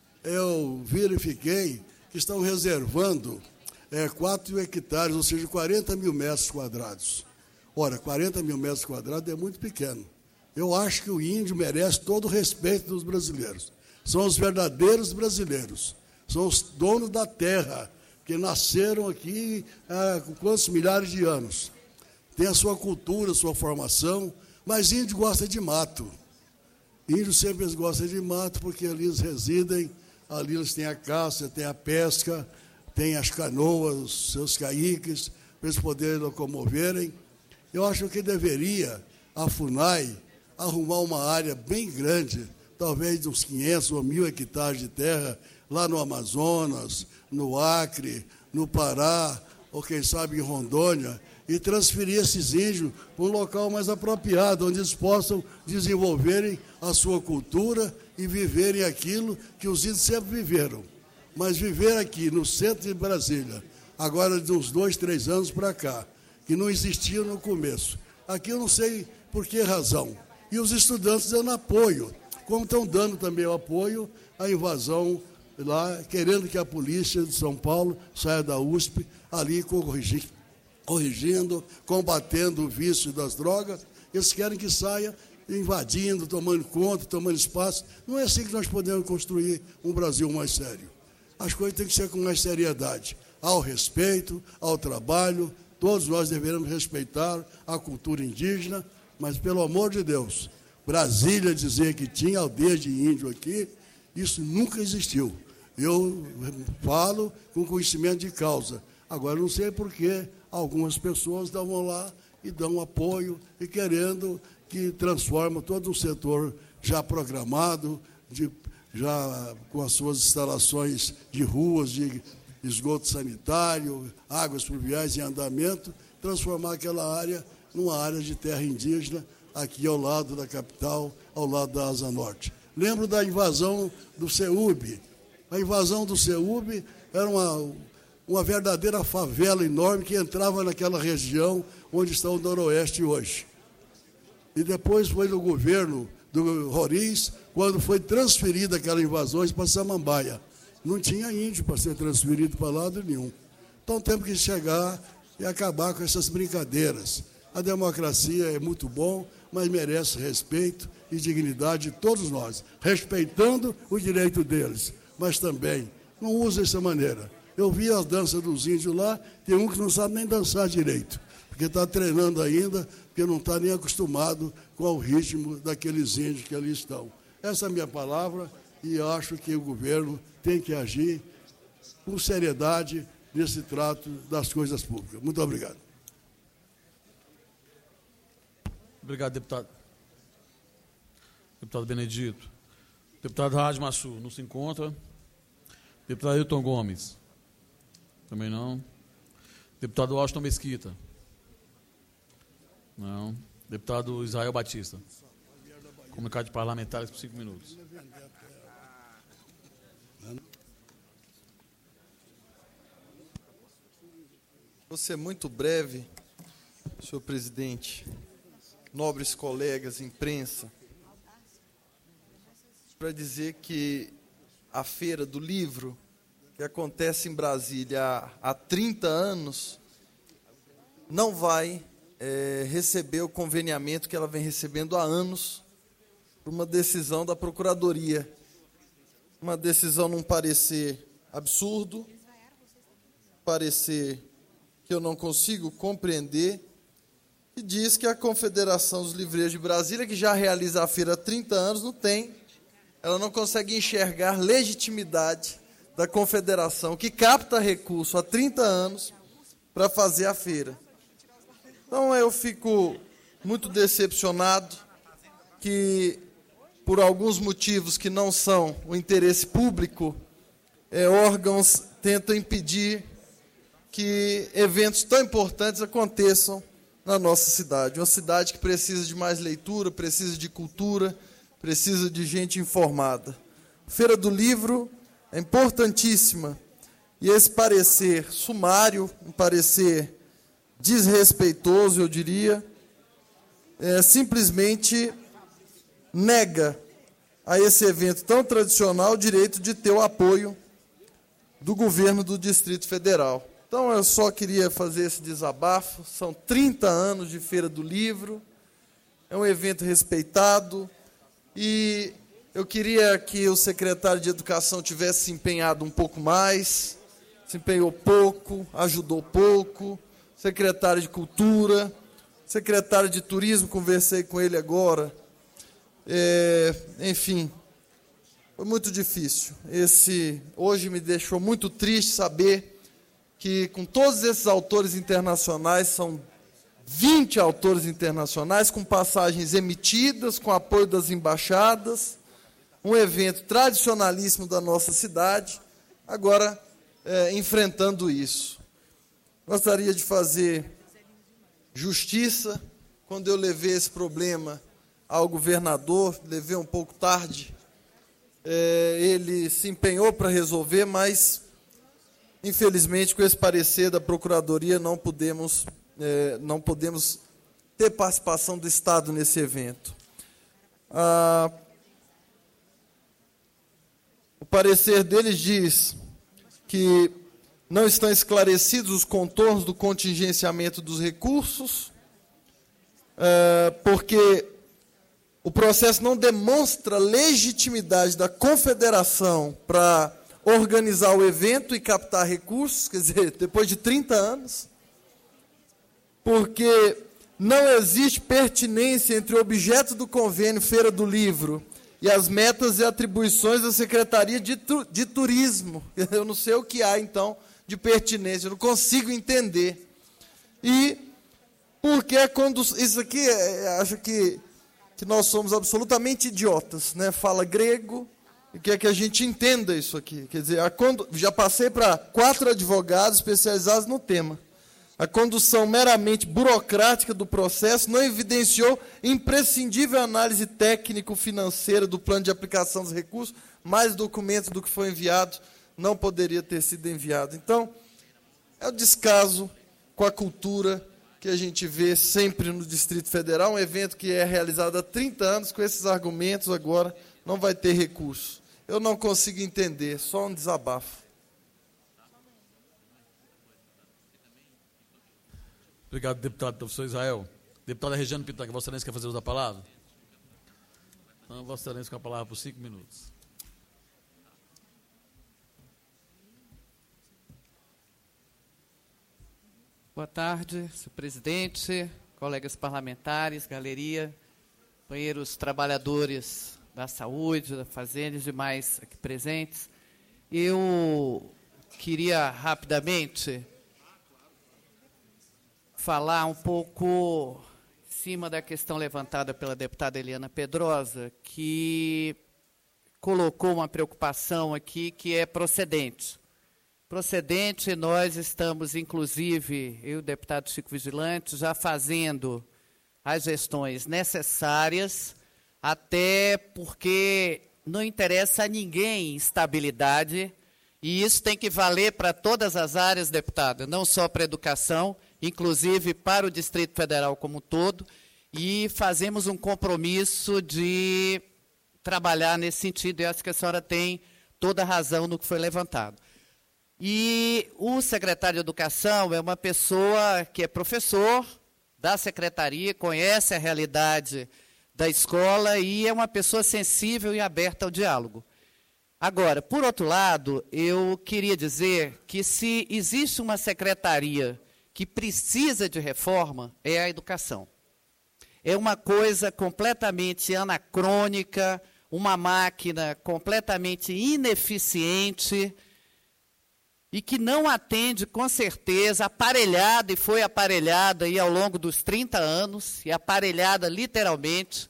eu verifiquei que estão reservando é, quatro hectares, ou seja, quarenta mil metros quadrados. Ora, quarenta mil metros quadrados é muito pequeno. Eu acho que o índio merece todo o respeito dos brasileiros. São os verdadeiros brasileiros. São os donos da terra, que nasceram aqui há quantos milhares de anos. Tem a sua cultura, a sua formação, mas índio gosta de mato. Índio sempre gosta de mato, porque ali eles residem, ali eles têm a caça, têm a pesca, têm as canoas, os seus caiques, para eles poderem locomoverem. Eu acho que deveria a FUNAI arrumar uma área bem grande, talvez de uns quinhentos ou mil hectares de terra, lá no Amazonas, no Acre, no Pará, ou quem sabe em Rondônia, e transferir esses índios para um local mais apropriado, onde eles possam desenvolverem a sua cultura e viverem aquilo que os índios sempre viveram. Mas viver aqui, no centro de Brasília, agora de uns dois, três anos para cá, que não existia no começo. Aqui eu não sei por que razão. E os estudantes dando apoio, como estão dando também o apoio à invasão lá, querendo que a polícia de São Paulo saia da U S P, ali corrigindo, corrigindo combatendo o vício das drogas. Eles querem que saia invadindo, tomando conta, tomando espaço. Não é assim que nós podemos construir um Brasil mais sério. As coisas têm que ser com mais seriedade. Ao respeito, ao trabalho, todos nós devemos respeitar a cultura indígena, mas, pelo amor de Deus, Brasília dizer que tinha aldeia de índio aqui, isso nunca existiu. Eu falo com conhecimento de causa. Agora, não sei por que algumas pessoas vão lá e dão apoio e querendo que transforma todo um setor já programado, de, já com as suas instalações de ruas, de esgoto sanitário, águas pluviais em andamento, transformar aquela área numa área de terra indígena, aqui ao lado da capital, ao lado da Asa Norte. Lembro da invasão do CEUB. A invasão do CEUB era uma, uma verdadeira favela enorme que entrava naquela região onde está o Noroeste hoje. E depois foi no governo do Roriz, quando foi transferida aquela invasão para Samambaia. Não tinha índio para ser transferido para lado nenhum. Então temos que chegar e acabar com essas brincadeiras. A democracia é muito bom, mas merece respeito e dignidade de todos nós, respeitando o direito deles, mas também não use dessa maneira. Eu vi a dança dos índios lá, tem um que não sabe nem dançar direito, porque está treinando ainda, porque não está nem acostumado com o ritmo daqueles índios que ali estão. Essa é a minha palavra e acho que o governo tem que agir com seriedade nesse trato das coisas públicas. Muito obrigado. Obrigado, deputado. Deputado Benedito. Deputado Rádio Massu, não se encontra. Deputado Ailton Gomes. Também não. Deputado Washington Mesquita. Não. Deputado Israel Batista. Comunicado de parlamentares por cinco minutos. Vou ser muito breve, senhor presidente, nobres colegas, imprensa, para dizer que a Feira do Livro, que acontece em Brasília há, há trinta anos, não vai é, receber o conveniamento que ela vem recebendo há anos, por uma decisão da Procuradoria. Uma decisão num parecer absurdo, parecer que eu não consigo compreender, e diz que a Confederação dos Livreiros de Brasília, que já realiza a feira há trinta anos, não tem, ela não consegue enxergar legitimidade da Confederação, que capta recurso há trinta anos para fazer a feira. Então eu fico muito decepcionado que, por alguns motivos que não são o interesse público, é, órgãos tentam impedir que eventos tão importantes aconteçam na nossa cidade. Uma cidade que precisa de mais leitura, precisa de cultura, precisa de gente informada. Feira do Livro é importantíssima. E esse parecer sumário, um parecer desrespeitoso, eu diria, é, simplesmente nega a esse evento tão tradicional o direito de ter o apoio do governo do Distrito Federal. Então, eu só queria fazer esse desabafo. São trinta anos de Feira do Livro, é um evento respeitado, e eu queria que o secretário de Educação tivesse se empenhado um pouco mais, se empenhou pouco, ajudou pouco, secretário de Cultura, secretário de Turismo, conversei com ele agora, é, enfim, foi muito difícil. Esse, hoje me deixou muito triste saber que, com todos esses autores internacionais, são vinte autores internacionais, com passagens emitidas, com apoio das embaixadas, um evento tradicionalíssimo da nossa cidade, agora é, enfrentando isso. Gostaria de fazer justiça. Quando eu levei esse problema ao governador, levei um pouco tarde, é, ele se empenhou para resolver, mas, infelizmente, com esse parecer da Procuradoria, não podemos, é, não podemos ter participação do Estado nesse evento. Ah, o parecer deles diz que não estão esclarecidos os contornos do contingenciamento dos recursos, é, porque o processo não demonstra legitimidade da Confederação para organizar o evento e captar recursos, quer dizer, depois de trinta anos, porque não existe pertinência entre o objeto do convênio Feira do Livro e as metas e atribuições da Secretaria de, tu, de Turismo. Eu não sei o que há, então, de pertinência, eu não consigo entender. E porque quando isso aqui, acho que, que nós somos absolutamente idiotas, né? Fala grego, e quer que a gente entenda isso aqui. Quer dizer, a condu... já passei para quatro advogados especializados no tema. A condução meramente burocrática do processo não evidenciou imprescindível análise técnico-financeira do plano de aplicação dos recursos, mais documentos do que foi enviado não poderia ter sido enviado. Então, é o descaso com a cultura que a gente vê sempre no Distrito Federal, um evento que é realizado há trinta anos, com esses argumentos agora não vai ter recurso. Eu não consigo entender, só um desabafo. Obrigado, deputado professor Israel. Deputada Regiane Pitanga, Vossa Excelência quer fazer uso da palavra? Então, Vossa Excelência com a palavra por cinco minutos. Boa tarde, senhor presidente, colegas parlamentares, galeria, companheiros trabalhadores da saúde, da fazenda e demais aqui presentes. Eu queria rapidamente falar um pouco, cima da questão levantada pela deputada Eliana Pedrosa, que colocou uma preocupação aqui que é procedente. Procedente, nós estamos, inclusive, eu e o deputado Chico Vigilante, já fazendo as gestões necessárias, até porque não interessa a ninguém estabilidade, e isso tem que valer para todas as áreas, deputada, não só para a educação, inclusive para o Distrito Federal como um todo, e fazemos um compromisso de trabalhar nesse sentido, e acho que a senhora tem toda a razão no que foi levantado. E o secretário de Educação é uma pessoa que é professor da secretaria, conhece a realidade da escola e é uma pessoa sensível e aberta ao diálogo. Agora, por outro lado, eu queria dizer que se existe uma secretaria que precisa de reforma, é a educação. É uma coisa completamente anacrônica, uma máquina completamente ineficiente e que não atende, com certeza, aparelhada, e foi aparelhada aí ao longo dos trinta anos, e aparelhada literalmente,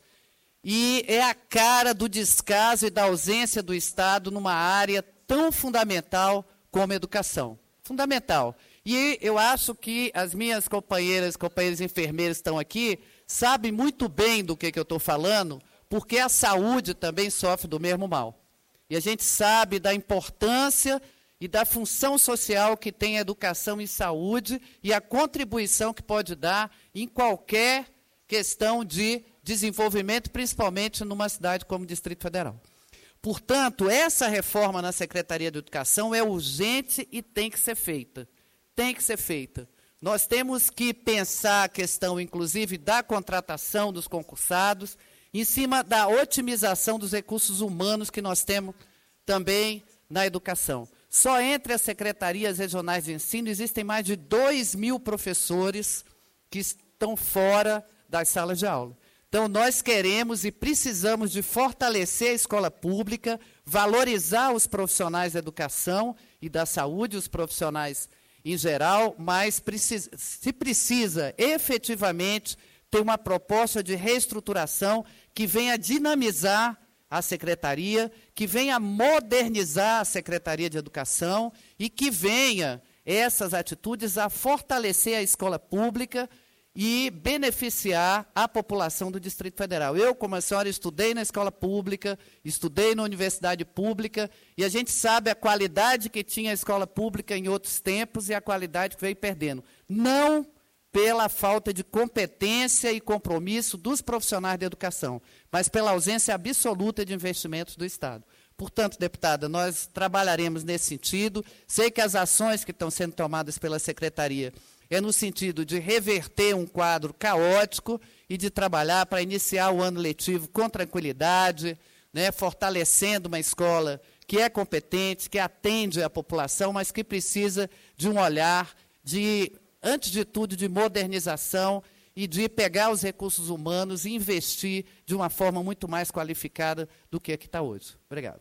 e é a cara do descaso e da ausência do Estado numa área tão fundamental como a educação. Fundamental. E eu acho que as minhas companheiras, companheiros enfermeiros estão aqui, sabem muito bem do que, que eu estou falando, porque a saúde também sofre do mesmo mal. E a gente sabe da importância e da função social que tem a educação e saúde e a contribuição que pode dar em qualquer questão de desenvolvimento, principalmente numa cidade como o Distrito Federal. Portanto, essa reforma na Secretaria de Educação é urgente e tem que ser feita. Tem que ser feita. Nós temos que pensar a questão, inclusive, da contratação dos concursados, em cima da otimização dos recursos humanos que nós temos também na educação. Só entre as secretarias regionais de ensino existem mais de dois mil professores que estão fora das salas de aula. Então, nós queremos e precisamos de fortalecer a escola pública, valorizar os profissionais da educação e da saúde, os profissionais em geral, mas precisa, se precisa efetivamente ter uma proposta de reestruturação que venha dinamizar a secretaria, que venha modernizar a Secretaria de Educação e que venha essas atitudes a fortalecer a escola pública e beneficiar a população do Distrito Federal. Eu, como a senhora, estudei na escola pública, estudei na universidade pública, e a gente sabe a qualidade que tinha a escola pública em outros tempos e a qualidade que veio perdendo. Não pela falta de competência e compromisso dos profissionais da educação, mas pela ausência absoluta de investimentos do Estado. Portanto, deputada, nós trabalharemos nesse sentido. Sei que as ações que estão sendo tomadas pela Secretaria é no sentido de reverter um quadro caótico e de trabalhar para iniciar o ano letivo com tranquilidade, né, fortalecendo uma escola que é competente, que atende a população, mas que precisa de um olhar de, antes de tudo, de modernização e de pegar os recursos humanos e investir de uma forma muito mais qualificada do que a que está hoje. Obrigado.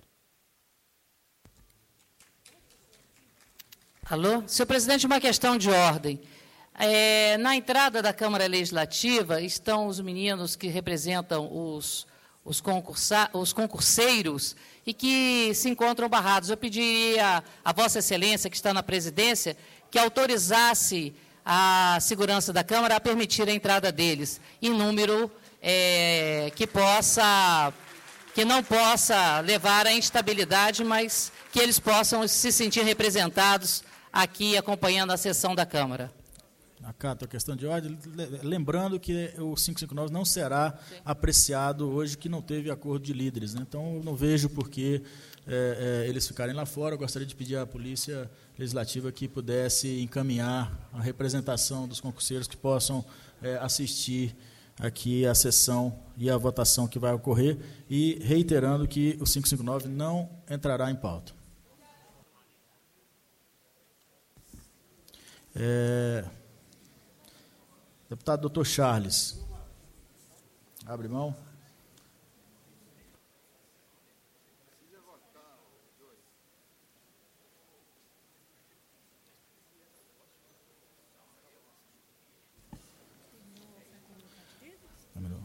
Alô? Senhor presidente, uma questão de ordem. É, na entrada da Câmara Legislativa estão os meninos que representam os, os, concursa, os concurseiros e que se encontram barrados. Eu pediria a Vossa Excelência, que está na presidência, que autorizasse a segurança da Câmara a permitir a entrada deles em número é, que possa, que não possa levar à instabilidade, mas que eles possam se sentir representados aqui acompanhando a sessão da Câmara. Acato a questão de ordem, lembrando que o quinhentos e cinquenta e nove não será apreciado hoje, que não teve acordo de líderes, né? Então, não vejo por que é, é, eles ficarem lá fora. Eu gostaria de pedir à Polícia Legislativa que pudesse encaminhar a representação dos concurseiros que possam é, assistir aqui a sessão e a votação que vai ocorrer, e reiterando que o quinhentos e cinquenta e nove não entrará em pauta. É... Deputado doutor Charles. Abre mão.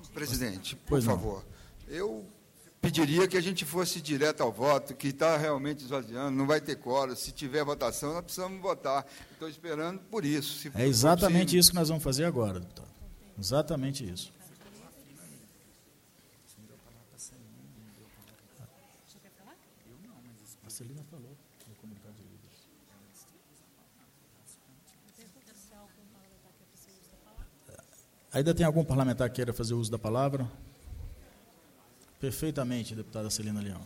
Presidente, por Pois não. favor, eu pediria que a gente fosse direto ao voto, que está realmente esvaziando, não vai ter quórum. Se tiver votação, nós precisamos votar. Estou esperando por isso. Se É exatamente isso que nós vamos fazer agora, deputado. Exatamente isso. A Celina falou no comunicado de líderes. Ainda tem algum parlamentar que queira fazer uso da palavra? Perfeitamente, deputada Celina Leão.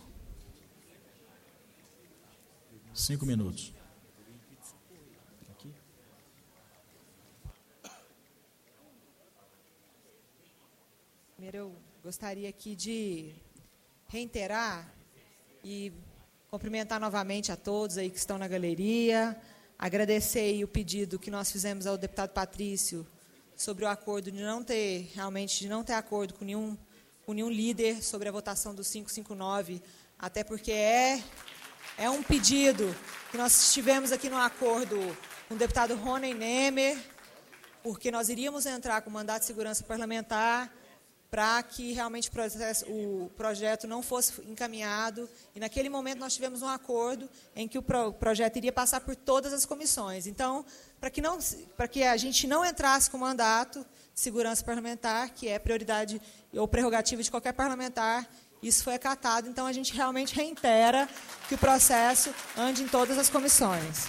Cinco minutos. Primeiro, eu gostaria aqui de reiterar e cumprimentar novamente a todos aí que estão na galeria, agradecer aí o pedido que nós fizemos ao deputado Patrício sobre o acordo de não ter, realmente, de não ter acordo com nenhum, com nenhum líder sobre a votação do quinhentos e cinquenta e nove, até porque é, é um pedido que nós tivemos aqui no acordo com o deputado Rony Nemer, porque nós iríamos entrar com mandato de segurança parlamentar para que realmente o, processo, o projeto não fosse encaminhado, e naquele momento nós tivemos um acordo em que o pro, projeto iria passar por todas as comissões. Então, para que, não, para que a gente não entrasse com mandato de segurança parlamentar, que é prioridade ou prerrogativa de qualquer parlamentar, isso foi acatado, então a gente realmente reitera que o processo ande em todas as comissões.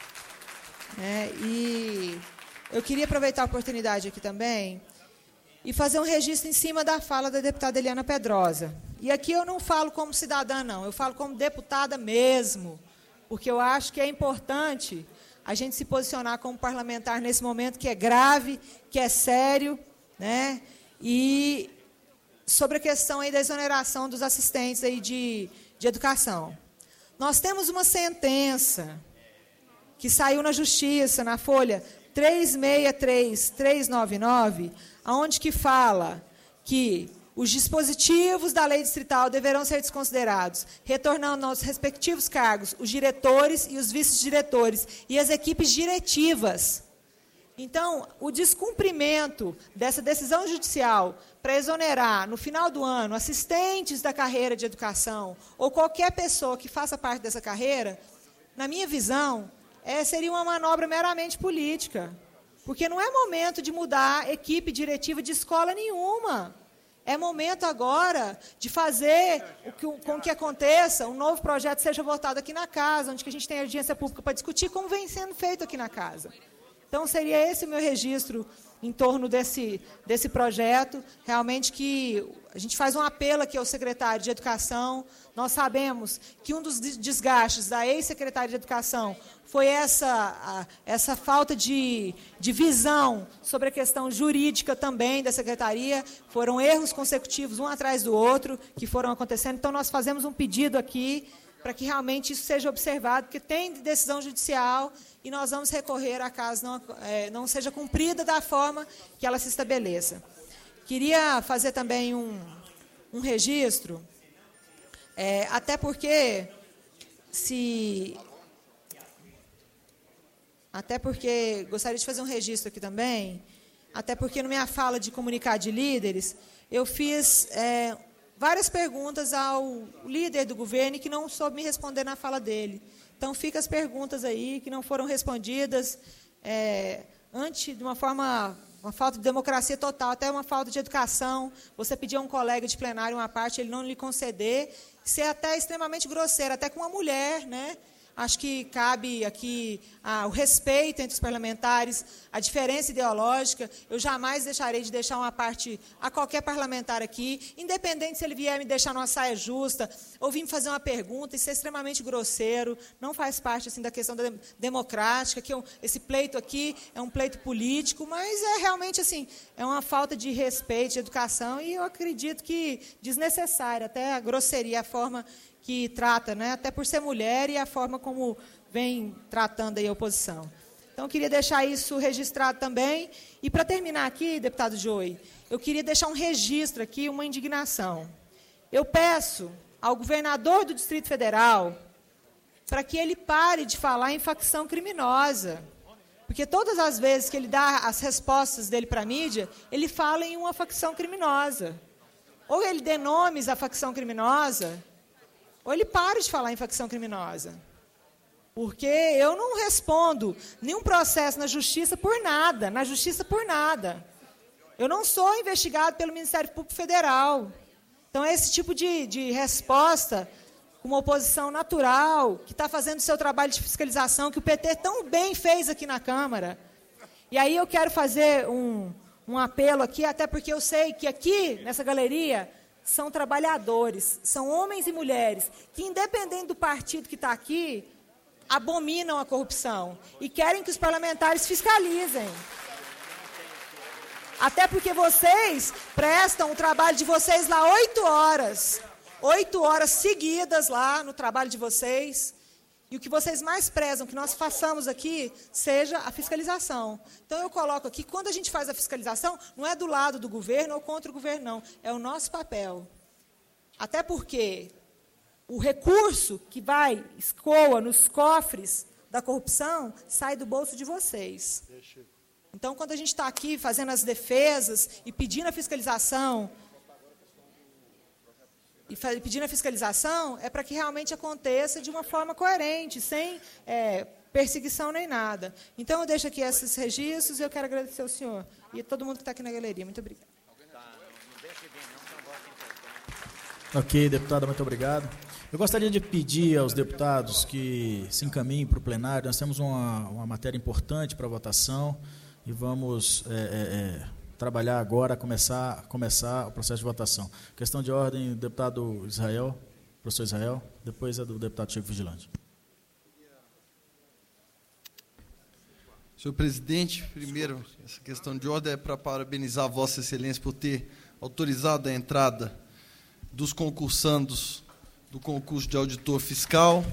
É, e eu queria aproveitar a oportunidade aqui também e fazer um registro em cima da fala da deputada Eliana Pedrosa. E aqui eu não falo como cidadã, não, eu falo como deputada mesmo, porque eu acho que é importante a gente se posicionar como parlamentar nesse momento que é grave, que é sério, né? E sobre a questão aí da exoneração dos assistentes aí de, de educação. Nós temos uma sentença que saiu na Justiça, na folha três seis três três nove nove, onde que fala que os dispositivos da lei distrital deverão ser desconsiderados, retornando aos respectivos cargos os diretores e os vice-diretores e as equipes diretivas. Então, o descumprimento dessa decisão judicial para exonerar, no final do ano, assistentes da carreira de educação ou qualquer pessoa que faça parte dessa carreira, na minha visão, é, seria uma manobra meramente política. Porque não é momento de mudar a equipe diretiva de escola nenhuma. É momento agora de fazer o que, com que aconteça, um novo projeto seja votado aqui na casa, onde que a gente tem audiência pública para discutir, como vem sendo feito aqui na casa. Então, seria esse o meu registro em torno desse, desse projeto. Realmente que a gente faz um apelo aqui ao secretário de Educação. Nós sabemos que um dos desgastes da ex-secretária de Educação foi essa, a, essa falta de, de visão sobre a questão jurídica também da secretaria. Foram erros consecutivos, um atrás do outro, que foram acontecendo. Então, nós fazemos um pedido aqui para que realmente isso seja observado, porque tem decisão judicial e nós vamos recorrer a caso não, é, não seja cumprida da forma que ela se estabeleça. Queria fazer também um, um registro, é, até porque se... Até porque, gostaria de fazer um registro aqui também, até porque, na minha fala de comunicar de líderes, eu fiz é, várias perguntas ao líder do governo que não soube me responder na fala dele. Então, fica as perguntas aí que não foram respondidas, é, antes de uma forma, uma falta de democracia total, até uma falta de educação. Você pedir a um colega de plenário uma parte, ele não lhe conceder, ser até extremamente grosseiro, até com uma mulher, né? Acho que cabe aqui ah, o respeito entre os parlamentares, a diferença ideológica. Eu jamais deixarei de deixar uma parte a qualquer parlamentar aqui, independente se ele vier me deixar numa saia justa, ou vir me fazer uma pergunta, isso é extremamente grosseiro, não faz parte assim, da questão da democrática, que eu, esse pleito aqui é um pleito político, mas é realmente assim, é uma falta de respeito, de educação, e eu acredito que desnecessária, até a grosseria, a forma que trata, né, até por ser mulher e a forma como vem tratando aí a oposição. Então, eu queria deixar isso registrado também. E, para terminar aqui, deputado Joey, eu queria deixar um registro aqui, uma indignação. Eu peço ao governador do Distrito Federal para que ele pare de falar em facção criminosa. Porque todas as vezes que ele dá as respostas dele para a mídia, ele fala em uma facção criminosa. Ou ele dê nomes à facção criminosa, ou ele para de falar em facção criminosa. Porque eu não respondo nenhum processo na justiça por nada, na justiça por nada. Eu não sou investigado pelo Ministério Público Federal. Então, esse tipo de, de resposta, com uma oposição natural, que está fazendo o seu trabalho de fiscalização, que o P T tão bem fez aqui na Câmara. E aí eu quero fazer um, um apelo aqui, até porque eu sei que aqui, nessa galeria, são trabalhadores, são homens e mulheres, que, independente do partido que está aqui, abominam a corrupção e querem que os parlamentares fiscalizem. Até porque vocês prestam o trabalho de vocês lá oito horas, oito horas seguidas lá no trabalho de vocês, e o que vocês mais prezam que nós façamos aqui seja a fiscalização. Então eu coloco aqui, quando a gente faz a fiscalização, não é do lado do governo ou contra o governo, não, é o nosso papel. Até porque o recurso que vai, escoa nos cofres da corrupção, sai do bolso de vocês. Então, quando a gente está aqui fazendo as defesas e pedindo a fiscalização, e pedindo a fiscalização, é para que realmente aconteça de uma forma coerente, sem é, perseguição nem nada. Então, eu deixo aqui esses registros e eu quero agradecer ao senhor e a todo mundo que está aqui na galeria. Muito obrigada. Ok, deputada, muito obrigado. Eu gostaria de pedir aos deputados que se encaminhem para o plenário. Nós temos uma, uma matéria importante para votação e vamos é, é, é, trabalhar agora, começar, começar o processo de votação. Questão de ordem, deputado Israel, professor Israel, depois é do deputado Chico Vigilante. Senhor presidente, primeiro, essa questão de ordem é para parabenizar a Vossa Excelência por ter autorizado a entrada dos concursandos do concurso de auditor fiscal.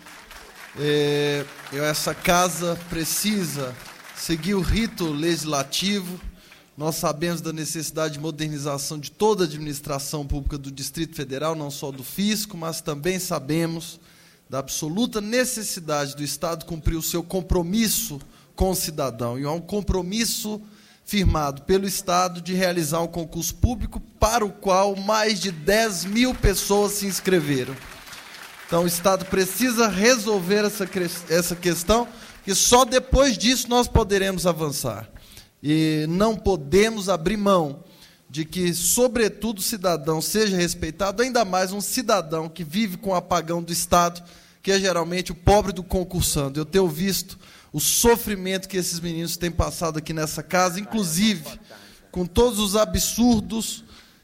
É, essa casa precisa seguir o rito legislativo. Nós sabemos da necessidade de modernização de toda a administração pública do Distrito Federal, não só do fisco, mas também sabemos da absoluta necessidade do Estado cumprir o seu compromisso com o cidadão. E é um compromisso firmado pelo Estado de realizar um concurso público para o qual mais de dez mil pessoas se inscreveram. Então, o Estado precisa resolver essa, essa questão, e só depois disso nós poderemos avançar. E não podemos abrir mão de que, sobretudo, o cidadão seja respeitado, ainda mais um cidadão que vive com o apagão do Estado, que é geralmente o pobre do concursando. Eu tenho visto o sofrimento que esses meninos têm passado aqui nessa casa, inclusive com todos os absurdos,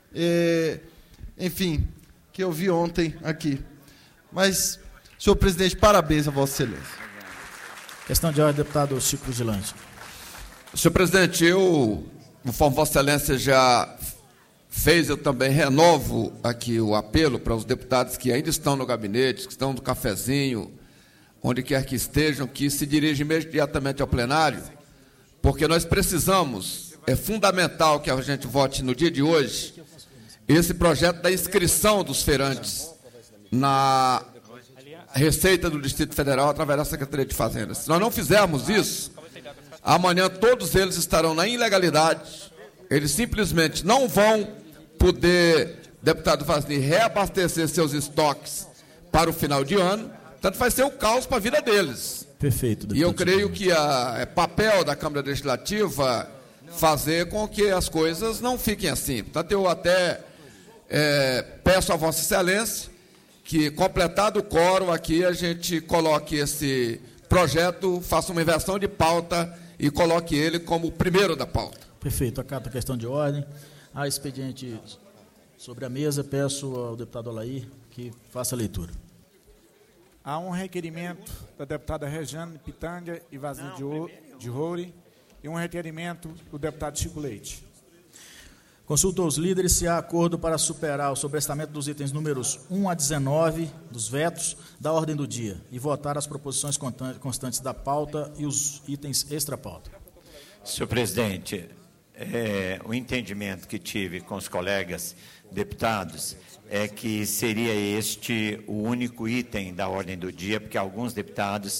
é, enfim, que eu vi ontem aqui. Mas, senhor presidente, parabéns a Vossa Excelência. Questão de ordem, deputado Chico Vigilante. Senhor presidente, eu, conforme Vossa Excelência já fez, eu também renovo aqui o apelo para os deputados que ainda estão no gabinete, que estão no cafezinho, onde quer que estejam, que se dirigem imediatamente ao plenário, porque nós precisamos, é fundamental que a gente vote no dia de hoje, esse projeto da inscrição dos feirantes na Receita do Distrito Federal através da Secretaria de Fazenda. Se nós não fizermos isso, amanhã todos eles estarão na ilegalidade, eles simplesmente não vão poder, deputado Vazny, reabastecer seus estoques para o final de ano. Portanto, vai ser um caos para a vida deles. Perfeito. E eu creio que a, é papel da Câmara Legislativa fazer com que as coisas não fiquem assim. Portanto, eu até é, peço a Vossa Excelência que, completado o quórum aqui, a gente coloque esse projeto, faça uma inversão de pauta e coloque ele como o primeiro da pauta. Perfeito. Acato a questão de ordem. Há expediente sobre a mesa. Peço ao deputado Alair que faça a leitura. Há um requerimento da deputada Regiane Pitanga e Vazny de Roure e um requerimento do deputado Chico Leite. Consultou os líderes se há acordo para superar o sobrestamento dos itens números um a dezenove dos vetos da ordem do dia e votar as proposições constantes da pauta e os itens extra-pauta. Senhor presidente, é, o entendimento que tive com os colegas deputados é que seria este o único item da ordem do dia, porque alguns deputados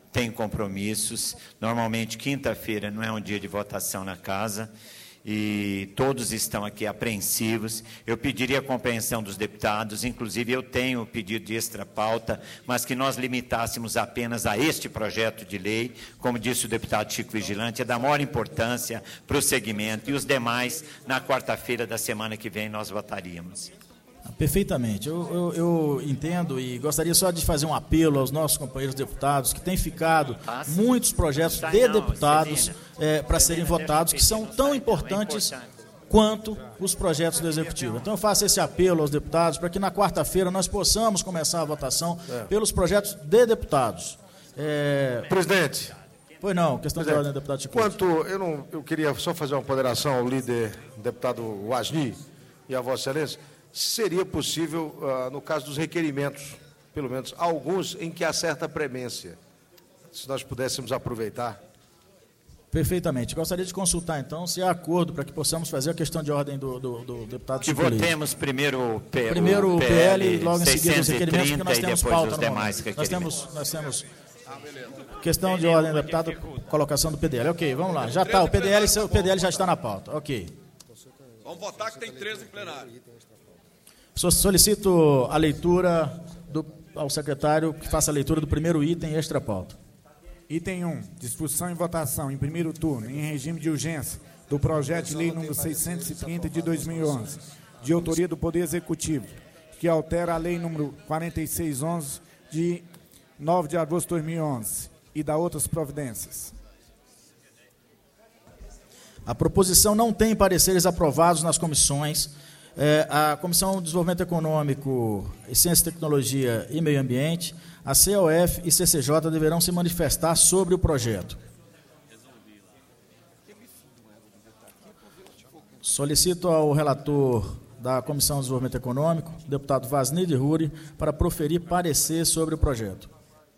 tenho compromissos. Normalmente, quinta-feira não é um dia de votação na casa, e todos estão aqui apreensivos. Eu pediria a compreensão dos deputados, inclusive eu tenho pedido de extra pauta, mas que nós limitássemos apenas a este projeto de lei, como disse o deputado Chico Vigilante, é da maior importância para o segmento, e os demais, na quarta-feira da semana que vem, nós votaríamos. Perfeitamente. Eu, eu, eu entendo e gostaria só de fazer um apelo aos nossos companheiros deputados, que têm ficado muitos projetos de deputados é, para serem votados, que são tão importantes quanto os projetos do Executivo. Então eu faço esse apelo aos deputados para que na quarta-feira nós possamos começar a votação é. pelos projetos de deputados. É... Presidente. Pois não, questão Presidente, de ordem, deputado Chico. Quanto, eu, não, eu queria só fazer uma ponderação ao líder, deputado Wasni, e a Vossa Excelência. Seria possível, uh, no caso dos requerimentos, pelo menos alguns em que há certa premência, se nós pudéssemos aproveitar. Perfeitamente. Gostaria de consultar, então, se há acordo para que possamos fazer a questão de ordem do, do, do deputado Chico. Que votemos primeiro o P L, primeiro o P L e logo em seguida os requerimentos, porque nós temos pauta no momento. Nós temos, nós temos questão de ordem, deputado, colocação do P D L. Ok, vamos lá. Já está, o P D L, o P D L já está na pauta. Ok. Vamos votar que tem treze em plenário. Solicito a leitura do, ao secretário que faça a leitura do primeiro item extra pauta. Item um, discussão e votação em primeiro turno, em regime de urgência, do projeto de lei número seiscentos e trinta de dois mil e onze, de autoria do Poder Executivo, que altera a lei número quarenta e seis onze de nove de agosto de dois mil e onze e da outras providências. A proposição não tem pareceres aprovados nas comissões. É, a Comissão de Desenvolvimento Econômico, Ciência e Tecnologia e Meio Ambiente, a C O F e C C J deverão se manifestar sobre o projeto. Solicito ao relator da Comissão de Desenvolvimento Econômico, deputado Wasni de Ruri, para proferir parecer sobre o projeto.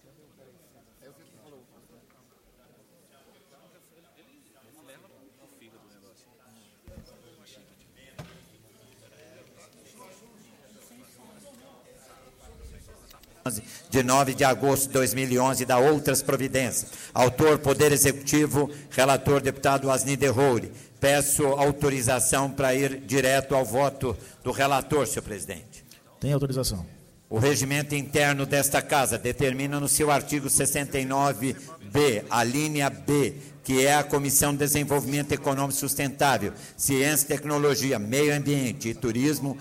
de nove de agosto de dois mil e onze, da outras providências. Autor, Poder Executivo, relator, deputado Wasni de Ruri. Peço autorização para ir direto ao voto do relator, senhor presidente. Tem autorização. O regimento interno desta Casa determina no seu artigo sessenta e nove B, a linha B, que é a Comissão de Desenvolvimento Econômico Sustentável, Ciência, Tecnologia, Meio Ambiente e Turismo,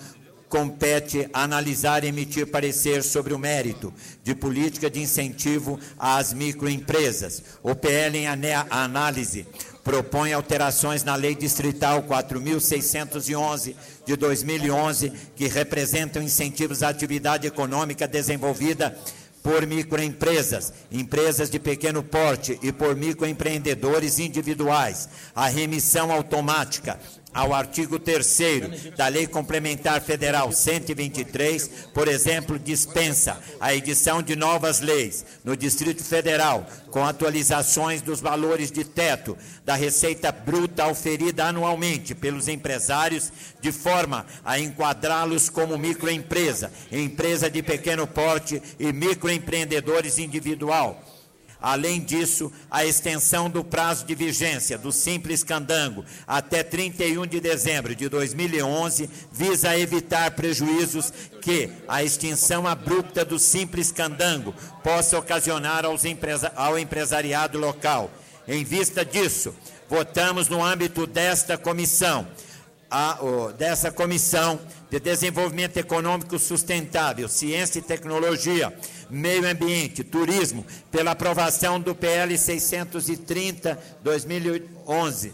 compete analisar e emitir parecer sobre o mérito de política de incentivo às microempresas. O P L em análise propõe alterações na Lei Distrital quatro mil seiscentos e onze de dois mil e onze, que representam incentivos à atividade econômica desenvolvida por microempresas, empresas de pequeno porte e por microempreendedores individuais. A remissão automática ao artigo terceiro da Lei Complementar Federal cento e vinte e três, por exemplo, dispensa a edição de novas leis no Distrito Federal, com atualizações dos valores de teto da receita bruta oferida anualmente pelos empresários, de forma a enquadrá-los como microempresa, empresa de pequeno porte e microempreendedores individual. Além disso, a extensão do prazo de vigência do Simples Candango até trinta e um de dezembro de dois mil e onze visa evitar prejuízos que a extinção abrupta do Simples Candango possa ocasionar aos empresa- ao empresariado local. Em vista disso, votamos no âmbito desta comissão, a, oh, dessa comissão de Desenvolvimento Econômico Sustentável, Ciência e Tecnologia, Meio Ambiente, Turismo, pela aprovação do P L seiscentos e trinta de dois mil e onze.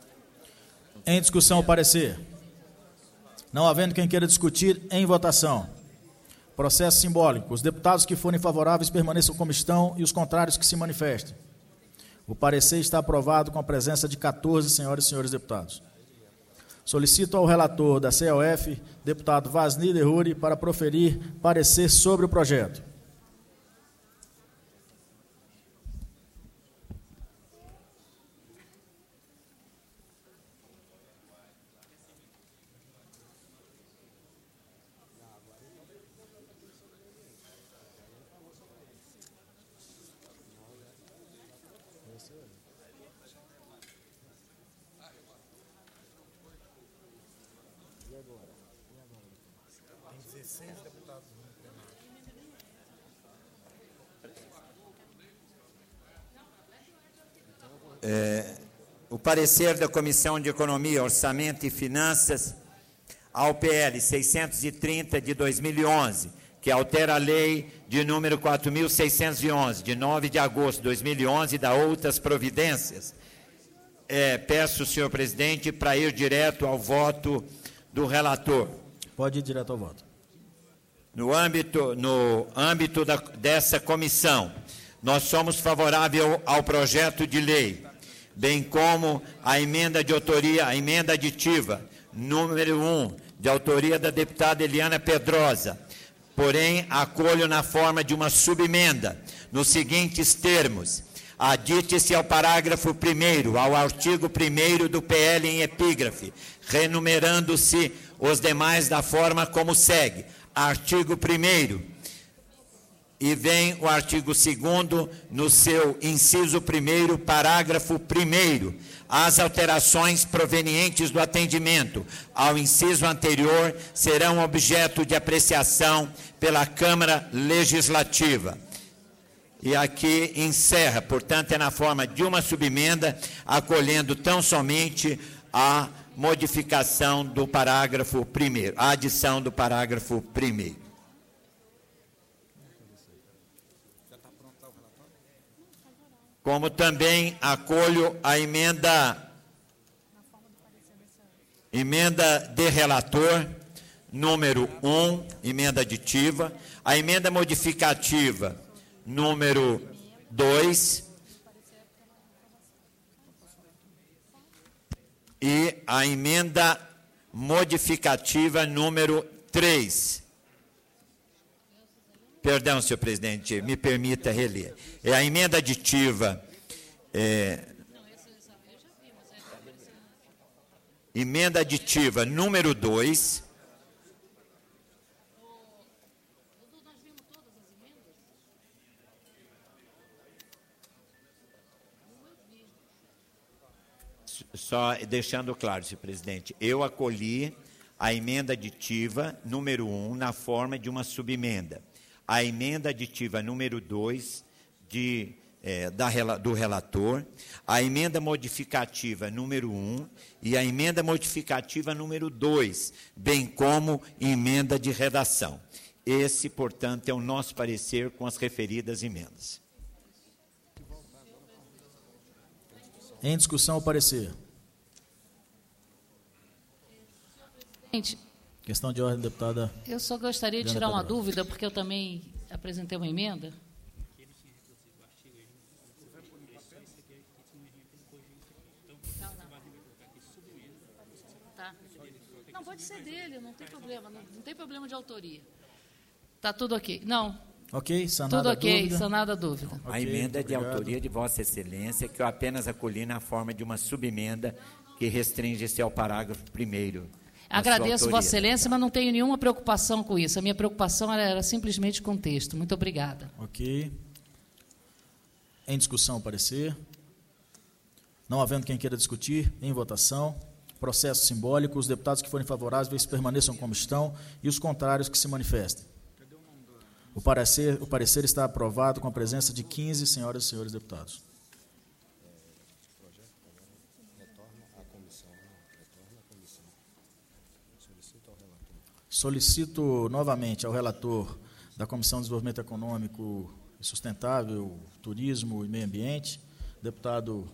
Em discussão, o parecer. Não havendo quem queira discutir, em votação. Processo simbólico. Os deputados que forem favoráveis permaneçam como estão e os contrários que se manifestem. O parecer está aprovado com a presença de quatorze senhoras e senhores deputados. Solicito ao relator da C O F, deputado Wasni de Ruri, para proferir parecer sobre o projeto. É, o parecer da Comissão de Economia, Orçamento e Finanças ao P L seiscentos e trinta de dois mil e onze, que altera a lei de número quatro mil seiscentos e onze, de nove de agosto de dois mil e onze, e dá outras providências. É, peço, senhor presidente, para ir direto ao voto do relator. Pode ir direto ao voto. No âmbito, no âmbito da, dessa comissão, nós somos favoráveis ao projeto de lei, bem como a emenda de autoria, a emenda aditiva, número um, de autoria da deputada Eliana Pedrosa, porém acolho na forma de uma subemenda, nos seguintes termos: adite-se ao parágrafo primeiro, ao artigo primeiro do P L em epígrafe, renumerando-se os demais da forma como segue. Artigo primeiro, e vem o artigo segundo no seu inciso primeiro, parágrafo primeiro. As alterações provenientes do atendimento ao inciso anterior serão objeto de apreciação pela Câmara Legislativa. E aqui encerra, portanto, é na forma de uma subemenda, acolhendo tão somente a modificação do parágrafo primeiro, a adição do parágrafo primeiro. Como também acolho a emenda, emenda de relator, número um, emenda aditiva, a emenda modificativa, número dois, e a emenda modificativa número três. Perdão, senhor presidente, me permita reler. É a emenda aditiva, é, emenda aditiva número dois, só deixando claro, senhor presidente, eu acolhi a emenda aditiva número um na forma de uma subemenda. A emenda aditiva número dois de, é, da, do relator, a emenda modificativa número um e a emenda modificativa número dois, bem como emenda de redação. Esse, portanto, é o nosso parecer com as referidas emendas. Em discussão, o parecer. Gente, questão de ordem, deputada. Eu só gostaria de tirar uma dúvida, porque eu também apresentei uma emenda. Não, não. Tá. Não, pode ser dele, não tem problema, não, não tem problema de autoria. Tá tudo ok. Não. Ok, sanada tudo ok, dúvida. sanada dúvida. A emenda é de autoria de Vossa Excelência, que eu apenas acolhi na forma de uma subemenda que restringe-se ao parágrafo primeiro. Agradeço, Vossa Excelência, mas não tenho nenhuma preocupação com isso. A minha preocupação era, era simplesmente com o texto. Muito obrigada. Ok. Em discussão, o parecer. Não havendo quem queira discutir, em votação. Processo simbólico. Os deputados que forem favoráveis permaneçam como estão e os contrários que se manifestem. O parecer, o parecer está aprovado com a presença de quinze senhoras e senhores deputados. Solicito novamente ao relator da Comissão de Desenvolvimento Econômico e Sustentável, Turismo e Meio Ambiente, deputado,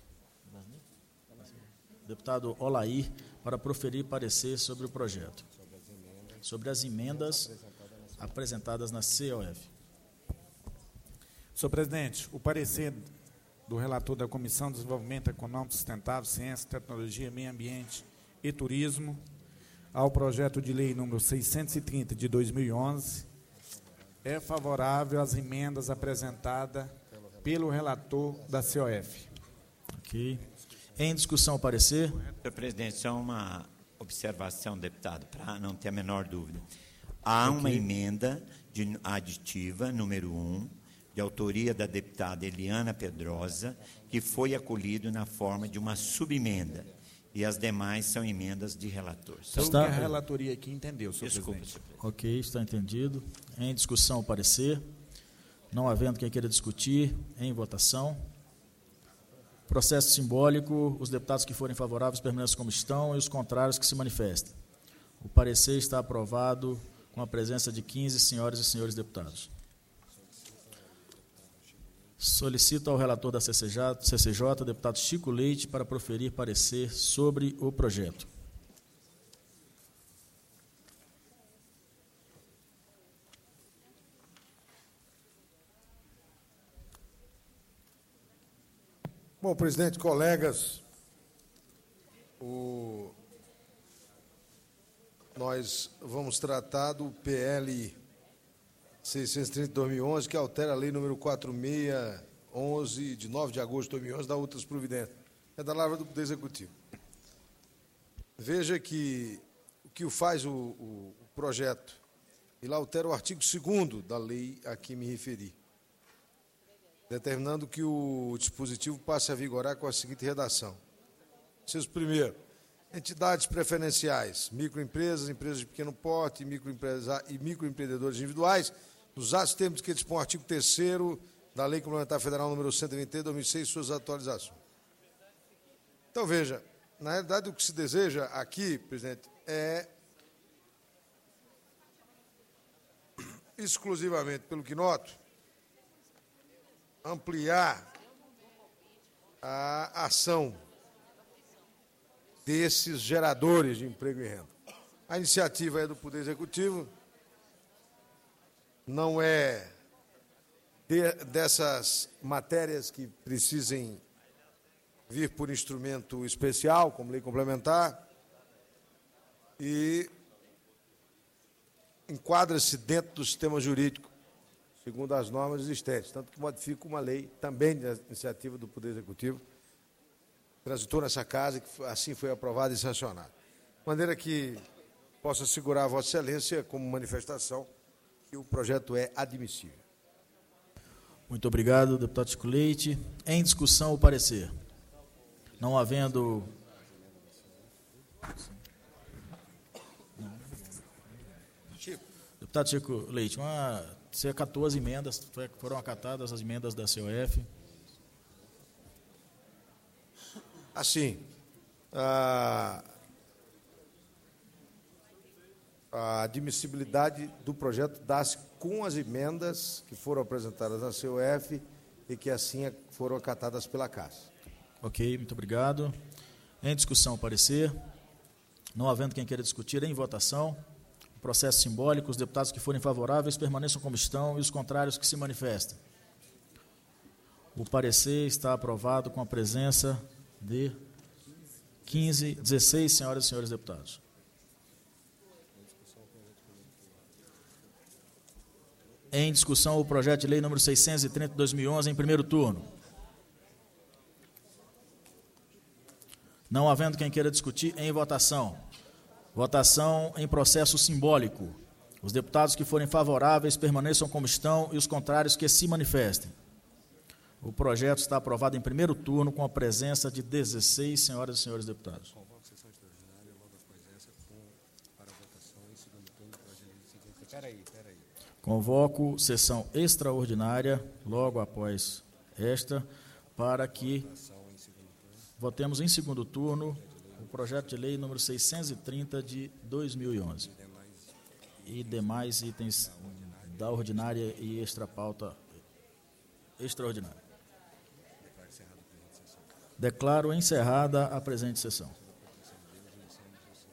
deputado Olair, para proferir parecer sobre o projeto, sobre as emendas apresentadas na C O F. Senhor presidente, o parecer do relator da Comissão de Desenvolvimento Econômico e Sustentável, Ciência, Tecnologia, Meio Ambiente e Turismo, ao projeto de lei número seiscentos e trinta de dois mil e onze, é favorável às emendas apresentadas pelo relator da C O F. Ok. Em discussão, o parecer. Senhor presidente, só uma observação, deputado, para não ter a menor dúvida. Há okay. uma emenda de aditiva, número um, de autoria da deputada Eliana Pedrosa, que foi acolhido na forma de uma subemenda. e as demais são emendas de relator. Então, Está- o que a relatoria aqui entendeu, senhor Desculpa, presidente. senhor presidente. Ok, está entendido. Em discussão, o parecer. Não havendo quem queira discutir, em votação. Processo simbólico, os deputados que forem favoráveis permaneçam como estão e os contrários que se manifestem. O parecer está aprovado com a presença de quinze senhoras e senhores deputados. Solicito ao relator da C C J, C C J, deputado Chico Leite, para proferir parecer sobre o projeto. Bom, presidente, colegas, o- nós vamos tratar do P L seiscentos e trinta de dois mil e onze, que altera a lei número quatro mil seiscentos e onze, de nove de agosto de dois mil e onze, da outras providências. É da Lavra do Poder Executivo. Veja que o que o faz o, o, o projeto, ele altera o artigo segundo da lei a que me referi, determinando que o dispositivo passe a vigorar com a seguinte redação. Inciso primeiro, entidades preferenciais, microempresas, empresas de pequeno porte, microempresa- e microempreendedores individuais, nos atos e termos que dispõe o artigo terceiro da Lei Complementar Federal número cento e vinte e três de dois mil e seis, suas atualizações. Então, veja, na realidade, o que se deseja aqui, presidente, é exclusivamente, pelo que noto, ampliar a ação desses geradores de emprego e renda. A iniciativa é do Poder Executivo, não é de- dessas matérias que precisem vir por instrumento especial, como lei complementar, e enquadra-se dentro do sistema jurídico, segundo as normas existentes, tanto que modifica uma lei também de iniciativa do Poder Executivo, transitou nessa casa e que assim foi aprovada e sancionada. De maneira que posso assegurar a Vossa Excelência, como manifestação, que o projeto é admissível. Muito obrigado, deputado Chico Leite. Em discussão, o parecer. Não havendo... Deputado Chico Leite, uma, você acatou as emendas, foi- foram acatadas as emendas da C O F. Assim, a, a admissibilidade do projeto dá-se com as emendas que foram apresentadas na C O F e que assim foram acatadas pela Casa. Ok, muito obrigado. Em discussão, o parecer. Não havendo quem queira discutir, em votação. Processo simbólico, os deputados que forem favoráveis permaneçam como estão e os contrários que se manifestem. O parecer está aprovado com a presença de quinze, dezesseis senhoras e senhores deputados. Em discussão, o projeto de lei número seiscentos e trinta de dois mil e onze, em primeiro turno. Não havendo quem queira discutir, em votação. Votação em processo simbólico. Os deputados que forem favoráveis permaneçam como estão e os contrários que se manifestem. O projeto está aprovado em primeiro turno com a presença de dezesseis senhoras e senhores deputados. Convoco sessão extraordinária logo após esta para que votemos em segundo turno o projeto de lei número seiscentos e trinta de dois mil e onze e demais itens da ordinária e extrapauta extraordinária. Declaro encerrada a presente sessão.